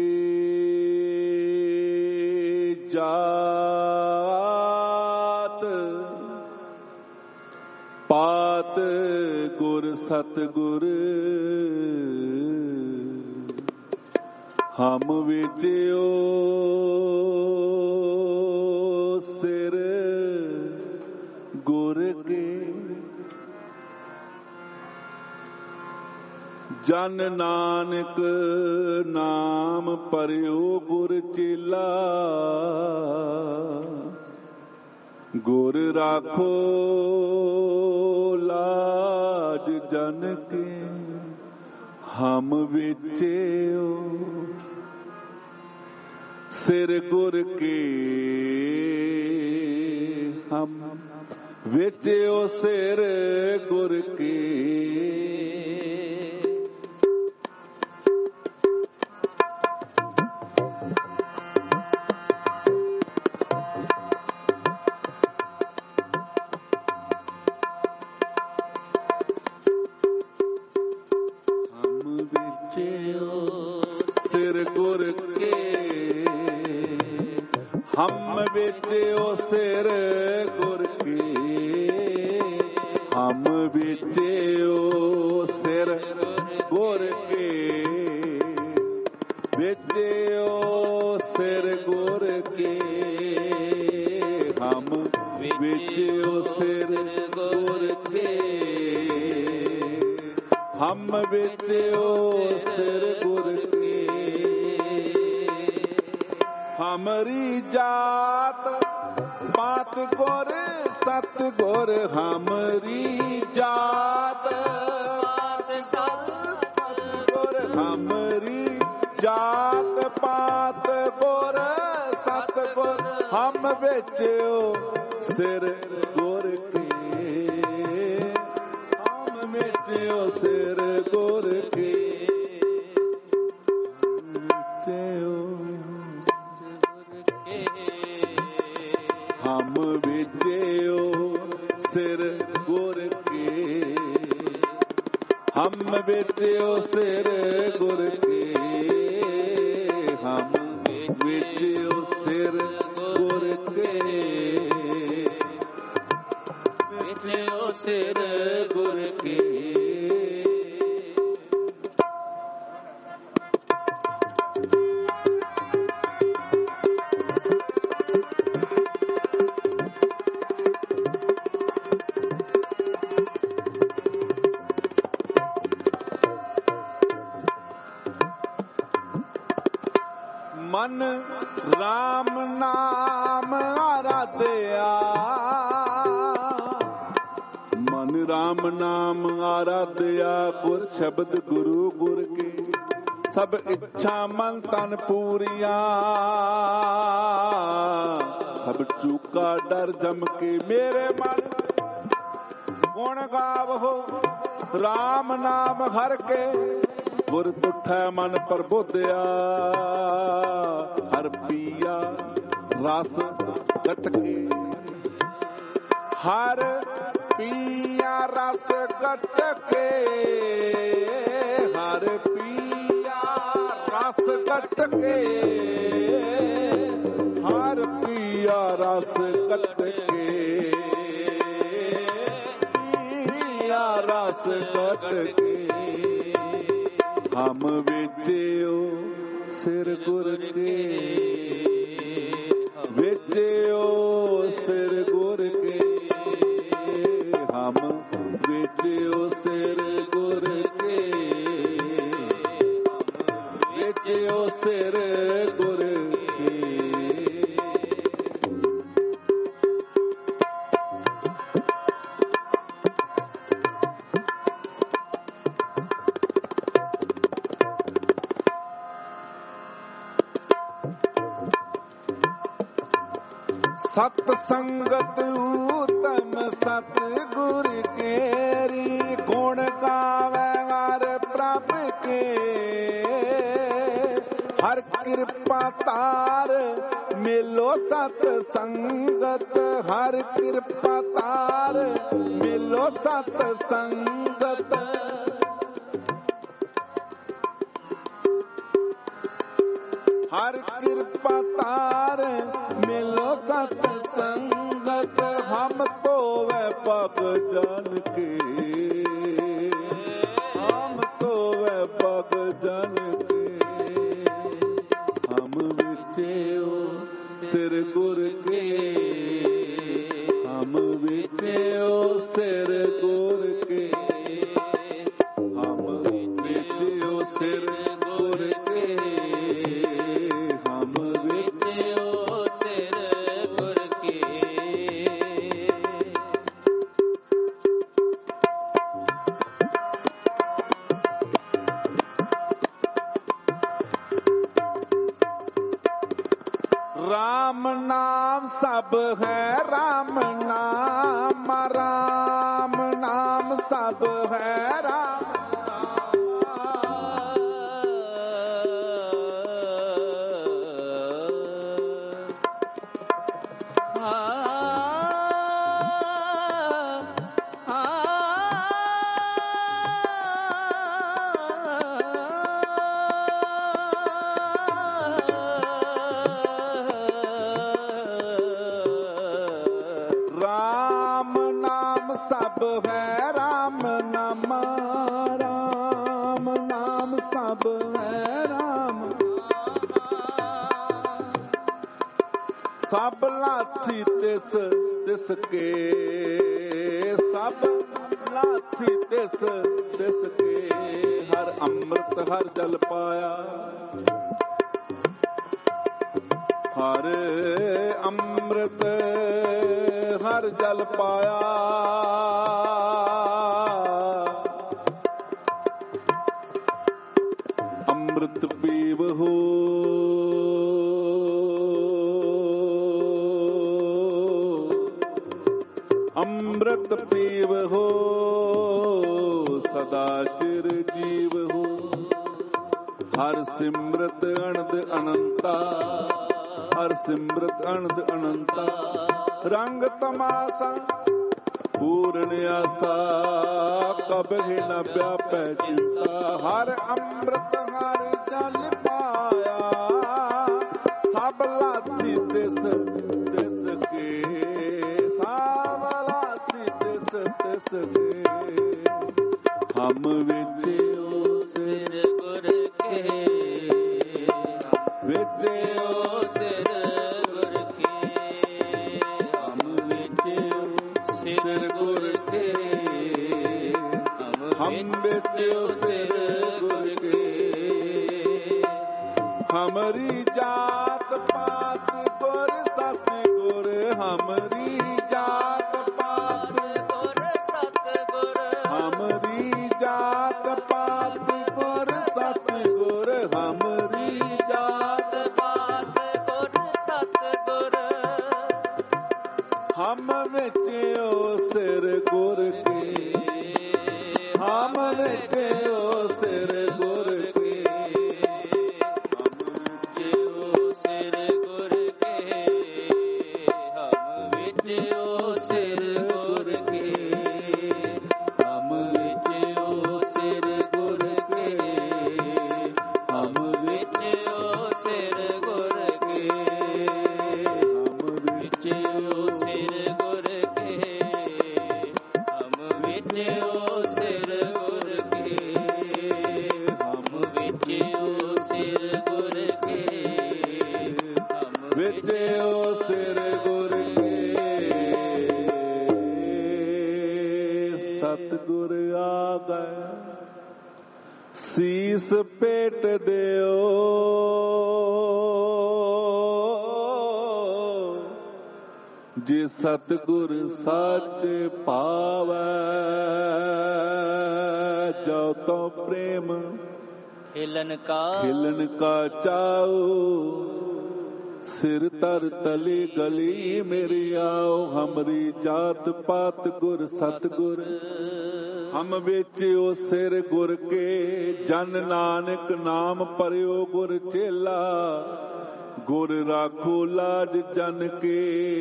जात पात गुर सतगुर हम विचयो सिर गुर के जन नानक नाम परियो गुर चेला गुर राखो लाज जन के हम विचयो सिर गुर के हम विचयो सिर गुर के सिर गुर के हम विचयो सिर गुर के हम विचयो सिर गुर के विचयो सिर गुर के हम विचयो सिर गुर के हम विचयो सिर गुर के हमरी जात पात गुर सतगुर हमरी जात पात सतगुर हमरी जात पात गुर सतगुर हम विचयो सिर गुर के हम विचयो सिर गुर के हम विचयो सिर गुर के हम विचयो सिर गुर के हम विचयो सिर गुर के विचयो ਸਿਰ ਗੁਰ ਕੀ। ਮਨ ਰਾਮ ਨਾਮ ਆਰਾਧਿਆ, ਮਨ ਰਾਮ ਨਾਮ ਆਰਾਧਿਆ, ਗੁਰ ਸ਼ਬਦ ਗੁਰੂ ਗੁਰ ਕੇ ਸਭ ਇੱਛਾ ਮਨ ਤਨ ਪੂਰੀਆਂ, ਸਭ ਚੂਕਾ ਡਰ ਜਮ ਕੇ ਮੇਰੇ ਮਨ ਗੁਣ ਗਾਵੋ ਰਾਮ ਨਾਮ ਹਰ ਕੇ, ਗੁਰ ਤੁਠੈ ਮਨ ਪ੍ਰਬੋਧਿਆ, ਹਰ ਪੀਆ ਰਸ ਗਟ ਕੇ, ਹਰ ਪੀਆ ਰਸ ਗਟ ਕੇ, ਹਰ ਪੀਆ ਰਸ ਗਟ ਕੇ, ਹਰ ਪੀਆ ਰਸ ਗਟ ਕੇ, ਪੀਆ ਰਸ ਗਟ ਕੇ, ਹਮ ਵੇਚਿਓ ਸਿਰ ਗੁਰ ਕੇ, ਵੇਚਿਓ ਸਿਰ ਗੁਰ ਕੇ, ਹਮ ਵੇਚਿਓ ਸਿਰ ਗੁਰ ਕੇ, ਵੇਚਿਓ ਸਿਰ ਗੁਰ ਕੇ। ਸਤ ਸੰਗਤ ਊਤਮ ਸਤ ਗੁਰ ਕੇਰੀ, ਗੁਣ ਗਾਵੇ ਹਰ ਪ੍ਰਭ ਕੇ, ਹਰ ਕਿਰਪਾ ਤਾਰ ਮਿਲੋ ਸਤ ਸੰਗਤ, ਹਰ ਕਿਰਪਾ ਤਾਰ ਮਿਲੋ ਸਤ ਸੰਗਤ, ਹਰ ਕਿਰਪਾ ਤਾਰ ਮਿਲੋ ਸਤ ਸੰਗਤ, ਹਮ ਧੋਵੈ ਪਗ ਜਨ ਕੇ, ਹਮ ਧੋਵੈ ਪਗ ਜਨ ਕੇ, ਹਮ ਵਿਚਿਓ ਸਿਰ ਗੁਰ ਕੇ, ਹਮ ਵਿਚਿਓ ਸਿਰ ਗੁਰ ਕੇ, ਹਮ ਵਿਚਿਓ ਸਿਰ ਗੁਰ ਕੇ, ਹਮ ਵਿਚਿਓ ਸਿਰ ਗੁਰ ਕੇ। ਰਾਮ ਨਾਮ ਸਭ ਹੈ, ਰਾਮ ਨਾਮ, ਰਾਮ ਨਾਮ ਸਭ ਹੈ, ਰਾਮ ਸਭ ਹੈ, ਰਾਮ ਨਾਮ, ਰਾਮ ਨਾਮ ਸਭ ਹੈ, ਰਾਮ ਸਭ ਲਾਥੀ ਤਿਸ ਤਿਸ ਕੇ, ਸਭ ਲਾਥੀ ਤਿਸ ਤਿਸ ਕੇ, ਹਰ ਅੰਮ੍ਰਿਤ ਹਰ ਜਲ ਪਾਇਆ, ਹਰ ਅੰਮ੍ਰਿਤ ਹਰ ਜਲ ਪਾਇਆ, ਅੰਮ੍ਰਿਤ ਪੀਵਹੁ ਅੰਮ੍ਰਿਤ ਪੀਵਹੁ, ਸਦਾ ਚਿਰ ਜੀਵਹੁ, ਹਰ ਸਿਮਰਤ ਅਨੰਦ ਅਨੰਤਾ, ਹਰ ਸਿਮਰਤ ਅਨੰਦ ਅਨੰਤਾ, ਰੰਗ ਤਮਾਸਾ ਪੂਰਨ ਆਸਾ, ਕਬਹਿ ਨ ਵਿਆਪੈ ਚਿੰਤਾ, ਹਰ ਅੰਮ੍ਰਿਤ ਹਰ ਜਲ ਪਾਇਆ, ਸਭ ਲਾਥੀ ਤਿਸ ਤਿਸ ਕੇ, ਸਭ ਲਾਥੀ ਤਿਸ ਤਿਸ ਸਕੇ। ਹਮ ਵਿੱਚ ਉਹ ਸਿਰ ਗੁਰ ਕੇ, ਵਿੱਚ ਉਹ ਸਿਰ ਗੁਰ ਕੇ, ਹਮ ਵਿੱਚ ਉਹ ਸਿਰ ਗੁਰ ਕੇ, ਹਮ ਵਿੱਚ ਉਹ ਸਿਰ ਗੁਰ ਕੇ। ਹਮਰੀ ਜਾਤ ਪਾਤ ਗੁਰ ਸਤਿਗੁਰ, ਹਮਰੀ ਜਾਤ ਪਾਤ ਗੁਰ ਸਤਿਗੁਰ, ਹਮਰੀ ਜਾਤ ਪਾਤ ਗੁਰ ਸਤਿਗੁਰ, ਹਮਰੀ ਜਾਤ ਪਾਤ ਗੁਰ ਸਤਿਗੁਰ। ਹਮ ਵਿੱਚ ਉਹ ਸਿਰ ਗੁਰ ਕੇ, ਹਮ ਵਿੱਚ ਉਹ ਸਿਰ ਗੁਰ ਕੇ, ਸਤਿਗੁਰ ਆ ਗਏ ਸੀਸ ਭੇਟ ਦਿਓ, ਜੇ ਸਤਿਗੁਰ ਸੱਚ ਭਾਵੈ, ਜੋ ਤੋ ਪ੍ਰੇਮ ਖਿਲਨ ਕਾ ਖਿਲਨ ਕਾ ਚਾਉ। ਸਿਰ ਤਰ ਤਲੀ ਗਲੀ ਮੇਰੀ ਆਓ, ਹਮਰੀ ਜਾਤ ਪਾਤ ਗੁਰ ਸਤਿਗੁਰ। ਹਮ ਵਿੱਚ ਉਹ ਸਿਰ ਗੁਰ ਕੇ, ਜਨ ਨਾਨਕ ਨਾਮ ਪਰਿਓ ਗੁਰ ਚੇਲਾ। ਗੁਰ ਰਾਖੋ ਲਾਜ ਜਨ ਕੇ।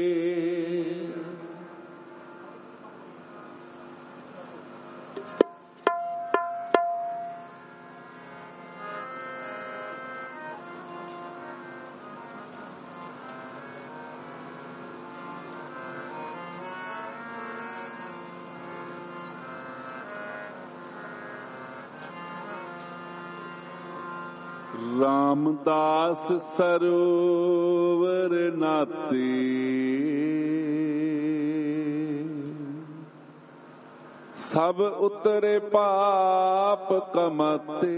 ਰਾਮਦਾਸ ਸਰੋਵਰ ਨਾਤੇ, ਸਭ ਉਤਰੇ ਪਾਪ ਕਮਾਤੇ।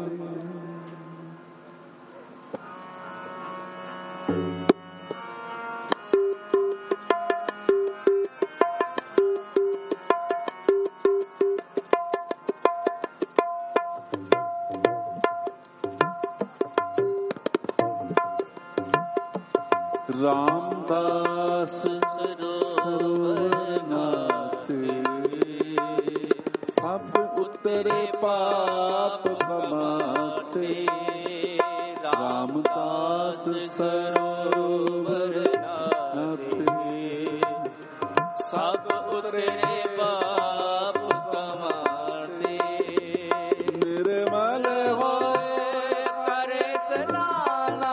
ਰਾਮਦਾਸ ਸਰੋਵਰ ਨਾਤੇ, ਸਭ ਉਤਰੇ ਪਾਪ ਕਮਾਤੇ। ਰਾਮਦਾਸ ਸਰੋਵਰ ਨਾਤੇ, ਸਭ ਉਤਰੇ ਪਾਪ ਕਮਾਤੇ। ਨਿਰਮਲ ਹੋਏ ਕਰੇ ਸਨਾਨਾ,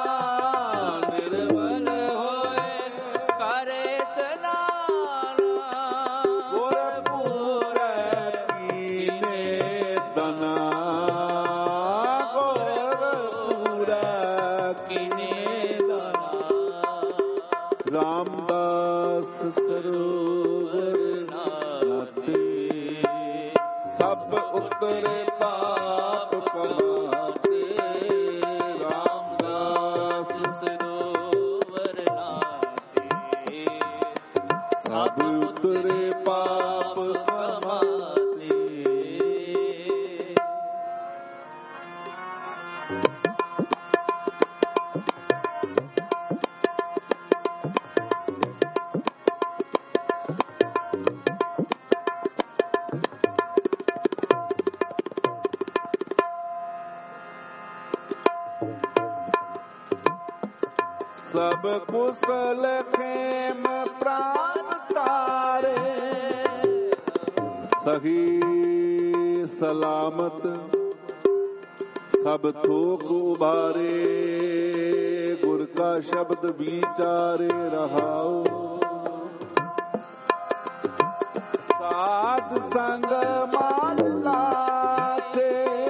ਰਾਮਦਾਸ ਸਰੋਵਰ ਨਾਤੇ, ਸਭ ਉਤਰੇ ਪਾਪ ਕਮਾਤੇ। ਰਾਮਦਾਸ ਸਰੋਵਰ ਨਾਤੇ, ਸਭ ਉਤਰੇ ਪਾਪ ਕਮਾਤੇ। ਸਭ ਕੁਸਲ ਖੇਮ ਪ੍ਰਾਨ ਤਾਰੇ, ਸਹੀ ਸਲਾਮਤ ਸਭ ਥੋਕ ਉਬਾਰੇ। ਗੁਰ ਕਾ ਸ਼ਬਦ ਵਿਚਾਰੇ ਰਹਾਓ, ਸਾਧ ਸੰਗ ਮਾਲ ਲਾਥੇ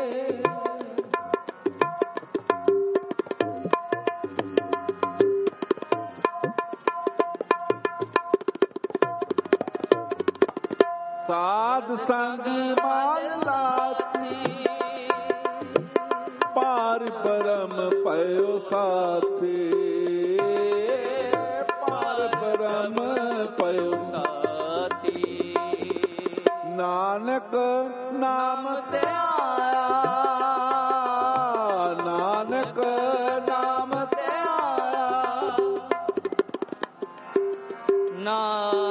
ਸਾਧ ਸੰਗ ਮਾਲ ਲਾਥੀ ਪਾਰ ਬ੍ਰਹਮ ਪਇਓ ਸਾਥੀ ਪਾਰ ਬ੍ਰਹਮ ਪਇਓ ਸਾਥੀ ਨਾਨਕ ਨਾਮ ਤੇ ਆਇਆ ਨਾਨਕ ਨਾਮ ਤੇ ਆਇਆ ਨਾਨਕ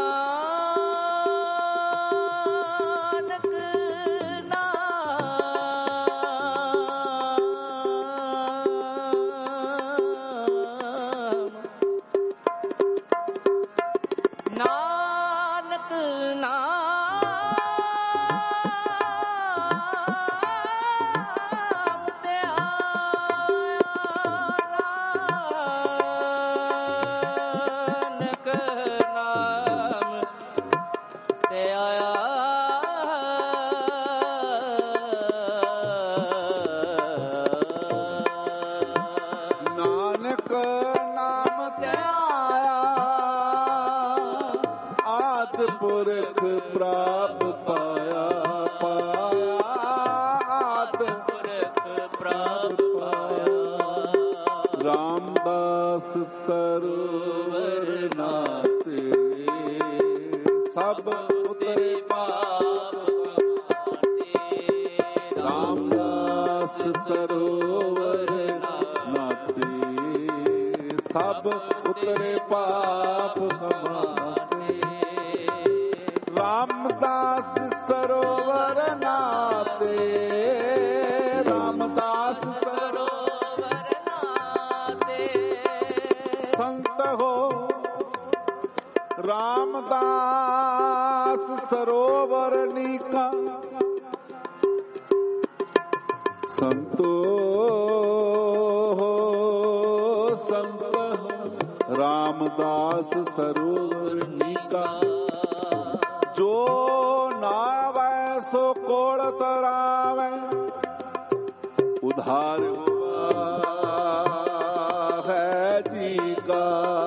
ਪੁਰਖ ਪ੍ਰਾਪ ਪਾਇਆ ਪਾਇਆ ਆਦ ਪੁਰਖ ਪ੍ਰਾਪ ਪਾਇਆ ਰਾਮਦਾਸ ਸਰੋਵਰ ਨਾਤੇ ਸਭ ਉਤਰੇ ਪਾਪ ਰਾਮਦਾਸ ਸਰੋਵਰ ਨਾਤੇ ਸਭ ਉਤਰੇ ਪਾਪ ਕਮਾਤੇ ਰਾਮਦਾਸ ਸਰੋਵਰ ਨਾਤੇ ਰਾਮਦਾਸ ਸਰੋਵਰ ਨਾਤੇ ਸੰਤ ਹੋ ਰਾਮਦਾਸ ਸਰੋਵਰ ਨੀਕਾ ਸੰਤੋ ਹੋ ਸੰਤ ਰਾਮਦਾਸ ਸਰੋਵਰ ਨੀਕਾ ਜੋ ਨਾਵੈ ਸੋ ਕੋਲ ਤਰਾਵੈ ਉਧਾਰ ਹੈ ਜੀ ਕਾ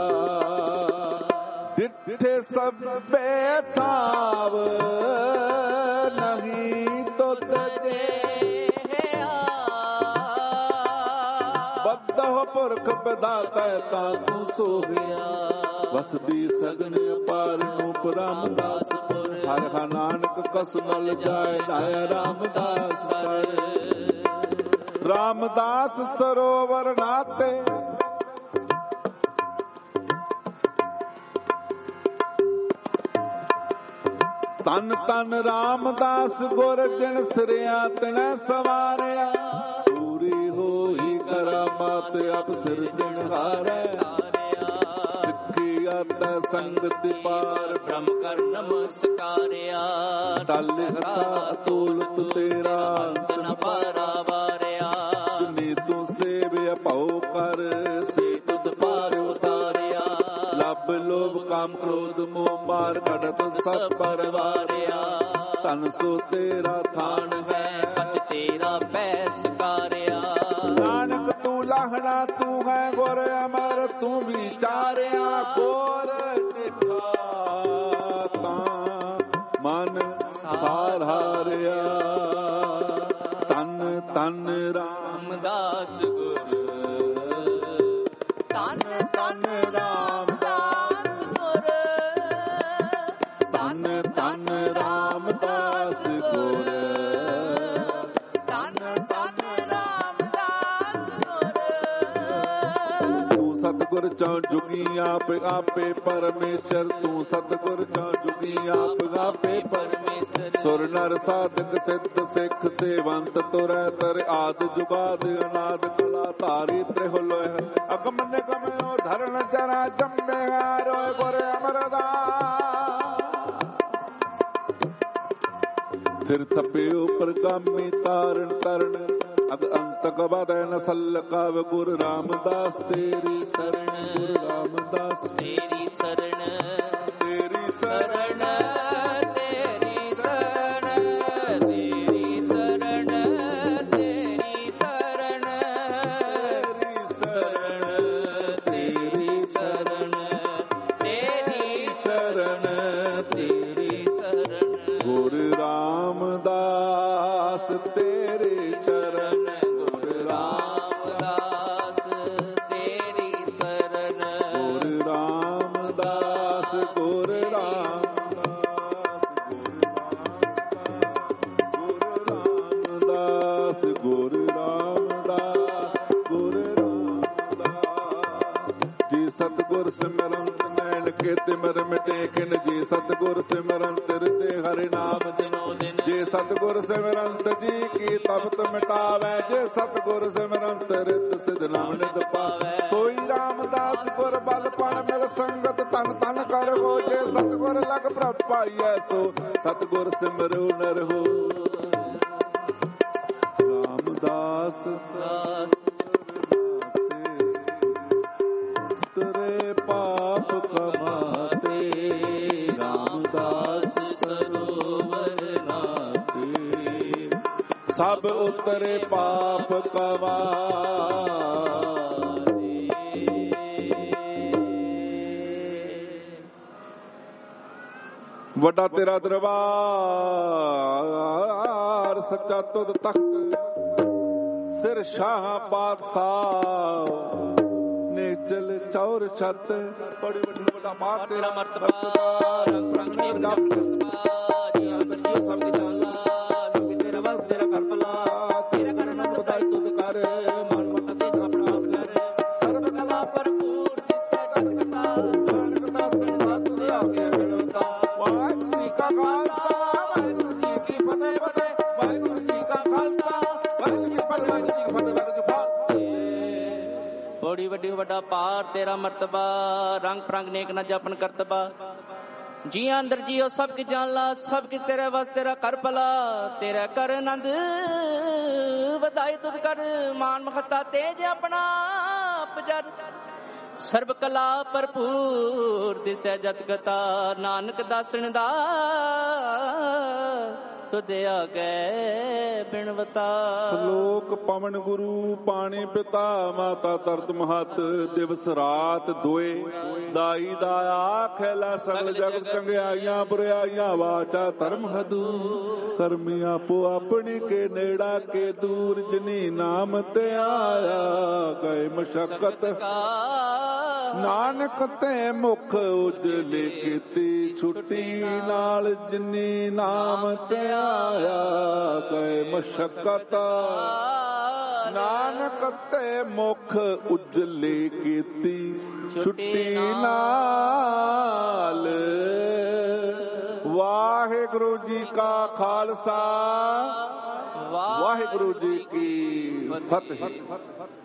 ਡਿਠੇ ਸਭੇ ਥਾਵ ਨਹੀਂ ਤੋ ਤਜੇ ਬੱਧੋ ਪੁਰਖ ਵਿਧਾਤਾ ਤਾਂ ਤੂੰ ਸੋਹਿਆ ਵਸਦੀ ਸਗਨ ਅਪਾਰ ਨੂੰ ਰਾਮਦਾਸ ਹਰ ਹਾ ਨਾਨਕ ਕਸ ਮਲ ਜਾਏ ਜਾਏ ਰਾਮਦਾਸ ਪਰ ਰਾਮਦਾਸ ਸਰੋਵਰ ਨਾਤੇ ਤਨ ਤਨ ਰਾਮਦਾਸ ਗੁਰ ਜਿਨ ਸਿਰਿਆ ਤਨੈ ਸਵਾਰਿਆ ਪੂਰੀ ਹੋਈ ਕਰਾਮਾਤ ਅਪ ਸਿਰਜਣ ਹਾਰੈ ਆਤੈ ਸੰਗਤ ਪਾਰ ਬ੍ਰਹਮ ਕਰ ਨਮਸਕਾਰਿਆ ਟਲ ਹਤਾ ਤੋਲਤ ਤੇਰਾ ਅੰਤ ਨ ਪਾਰਾ ਵਾਰਿਆ ਜਿਨੇ ਤੂੰ ਸੇਵਿਆ ਭਉ ਕਰ ਸੇ ਤੁਧ ਪਾਰ ਉਤਾਰਿਆ ਲੱਭ ਲੋਭ ਕਾਮ ਕ੍ਰੋਧ ਮੋਹ ਮਾਰ ਘਟਤ ਸਭ ਪਰਵਾਰਿਆ ਧਨ ਸੋ ਤੇਰਾ ਥਾਨ ਹੈ ਸਚ ਤੇਰਾ ਪੈ ਸਕਾਰਿਆ ਨਾਨਕ ਤੂੰ ਲਾਹਣਾ ਤੂੰ ਹੈ ਗੁਰ ਅਮਰ ਤੂੰ ਵਿਚਾਰਿਆ ਗੁਰ ਡਿਠਾ ਤਾਂ ਮਨ ਸਾਰਿਆ ਤਨ ਤਨ ਰਾਮਦਾਸ ਗੁਰ ਤਨ ਤਨ ਰਾਮਦਾਸ ਗੁਰ ਤਨ ਤਨ ਰਾਮਦਾਸ ਗੁਰ ਸਤਿਗੁਰ ਚੌ ਜੁਗੀ ਆਪ ਆਪੇ ਪਰਮੇਸ਼ਰ ਤੂੰ ਸਤਿਗੁਰ ਚੌ ਜੁਗੀ ਆਪ ਆਪੇ ਪਰਮੇਸ਼ਰ ਸੁਰ ਨਰ ਸਾਧਕ ਸਿੱਧ ਸਿੱਖ ਸੇਵੰਤ ਤੁਰੈ ਤਰ ਆਦ ਜੁਗਾਦ ਅਨਾਦ ਕਲਾ ਧਾਰੀ ਤ੍ਰਿਹੁ ਲੋਹ ਅਗਮ ਨਿਗਮ ਧਰਨ ਜਰਾ ਜੰਮੇ ਰੋਇ ਗੁਰ ਅਮਰਦਾਸ ਫਿਰ ਥਪੇ ਉਪਰ ਗਾਮੀ ਤਾਰਨ ਤਰਨ ਅਗ ਅੰਤ ਗਵਦੈ ਨਸਲ ਕਵ ਗੁਰ ਰਾਮਦਾਸ ਤੇਰੀ ਸਰਣ ਗੁਰ ਰਾਮਦਾਸ ਤੇਰੀ ਸਰਣ ਤੇਰੀ ਸਰਣ ਤੇਰੀ ਸਰਣ ਚਰਨ ਤੇਰੀ ਸ਼ਰਨ ਗੁਰ ਰਾਮਦਾਸ ਤੇਰੇ ਚਰਨ ਗੁਰ ਰਾਮਦਾਸ ਤੇਰੀ ਸ਼ਰਨ ਗੁਰ ਰਾਮਦਾਸ ਗੁਰ ਰਾਮਦਾਸ ਗੁਰ ਰਾਮਦਾਸ ਗੁਰ ਰਾਮਦਾਸ ਜੀ ਸਤਿਗੁਰ ਸਿਮਰੰਤ ਨੈਣ ਕੇ ਤਿਮਰ ਮਿਟੇ ਖਿਨ ਜੀ ਸਤਿਗੁਰ ਸਿਮਰੰਤ ਹਿਰਦੇ ਹਰਿ ਨਾਮ ਦਿਨੋ ਦਿਨ ਜੇ ਸਤਿਗੁਰ ਸਿਮਰੰਤ ਜੀ ਕੀ ਤਪਤ ਮਿਟਾਵੈ ਜੇ ਸਤਿਗੁਰ ਸਿਮਰੰਤ ਰਿਤ ਸਿਧ ਨਾਮ ਨਿਤ ਪਾਵੈ ਸੋਈ ਰਾਮਦਾਸ ਗੁਰ ਬਲ ਪਣ ਮਿਲ ਸੰਗਤ ਤਨ ਤਨ ਕਰ ਹੋ ਜੇ ਸਤਿਗੁਰ ਲਗ ਪ੍ਰਭ ਪਾਈਐ ਸੋ ਸਤਿਗੁਰ ਸਿਮਰੋ ਨਰ ਹੋ ਰਾਮਦਾਸ ਦਾਸ ਤੇਰੇ ਪਾਪ ਕਮਾਤੇ ਰਾਮਦਾਸ ਸਰੋਵਰ ਨਾਤੇ ਸਭ ਉਤਰੇ ਪਾਪ ਕਵਾਰੇ ਵੱਡਾ ਤੇਰਾ ਦਰਬਾਰ ਸੱਚਾ ਤੁਧ ਤਖਤ ਸਿਰ ਸ਼ਾਹ ਪਾਤਸ਼ਾਹ ਨੇਚਲ ਚੌਰ ਛੱਤ ਬੜੀ ਵੱਡੀ ਵੱਡਾ ਬਾਤ ਤੇਰਾ ਮਰਤਬਾ ਰੰਗ ਰੰਗ ਨੇ ਦਾ ਜੀ ਅੰਦਰ ਜੀ ਸਭ ਦੀ ਜਾਲਾ ਸਭ ਤੇਰਾ ਵਸ ਤੇਰਾ ਕਰ ਭਲਾ ਤੇਰਾ ਕਰਨ ਬਤਾਈ ਤੁਧ ਕਰ ਮਨ ਮਤ ਤੇ ਆਪਣਾ ਆਪ ਕਰ ਸਰਬ ਕਲਾ ਭਰਪੂਰ ਜਿਸੈ ਗਤਕਤਾ ਨਾਨਕ ਦਾਸਨ ਦਾਸ ਤੁਧ ਆਗੇ ਗਣਤਾ ਵਾਹਿਗੁਰੂ ਜੀ ਕਾ ਖਾਲਸਾ ਵਾਹਿਗੁਰੂ ਜੀ ਕੀ ਫਤਿਹ ਫਤਿਹ ਵਾਹਿਗੁਰੂ ਜੀ ਕਾ ਖਾਲਸਾ ਵਾਹਿਗੁਰੂ ਜੀ ਕੀ ਫਤਿਹ ਵਾਹਿਗੁਰੂ ਜੀ ਕੀ ਫਤਿਹ ਵਾਹਿਗੁਰੂ ਜੀ ਫਤਿਹ ਬੜੀ ਵੱਡੀ ਵੱਡਾ ਪਾਰ ਤੇਰਾ ਮਰਤਬਾ ਰੰਗ ਪ੍ਰੰਗ ਨੇਕ ਨਾ ਜਪਨ ਕਰਤਬਾ ਜੀ ਅੰਦਰ ਜੀਓ ਸਭ ਕੀ ਜਾਣ ਲਾ ਸਭ ਕੀ ਤੇਰੇ ਵਸ ਤੇਰਾ ਕਰ ਭਲਾ ਤੇਰਾ ਕਰ ਆਨੰਦ ਵਧਾਈ ਤੁਧ ਕਰ ਮਾਨ ਮਖਤਾ ਤੇਜ ਆਪਣਾ ਪਜਰ ਸਰਬ ਕਲਾ ਭਰਪੂਰ ਦਿਸੈ ਜਤ ਕਤਾ ਨਾਨਕ ਦਾਸਣ ਦਾ ਤੁਧ ਆਗੇ ਬਿਨਵਤਾ ਸ਼ਲੋਕ ਪਵਨ ਗੁਰੂ ਪਾਣੀ ਪਿਤਾ ਮਾਤਾ ਤਰਤ ਮਹਤ ਦਿਵਸ ਰਾਤ ਦੋਏ ਦਾਈ ਦਾਇਆ ਖੈਲਾ ਸਗਲ ਜਗਤ ਚੰਗਿਆਈਆਂ ਬੁਰਾਈਆਂ ਵਾਚਾ ਧਰਮ ਹਦੂ ਕਰਮੀ ਆਪੋ ਆਪਣੀ ਕੇ ਨੇੜਾ ਕੇ ਦੂਰ ਜਿਨੀ ਨਾਮ ਤੇ ਆਇਆ ਗਏ ਮਸ਼ਕਤ ਨਾਨਕ ਤੇ ਮੁਖ ਉਜਲੇ ਕੀਤੀ ਛੁੱਟੀ ਨਾਲ ਜਿਨੀ ਨਾਮ ਤੇ ਆਇਆ ਗਏ ਮਸ਼ਕਤ ਨਾਨਕ ਤੇ ਮੁਖ ਉਜਲੇ ਕੀਤੀ ਛੁੱਟੀ ਨਾਲ ਵਾਹਿਗੁਰੂ ਜੀ ਕਾ ਖਾਲਸਾ ਵਾਹਿਗੁਰੂ ਜੀ ਕੀ ਫਤਿਹ।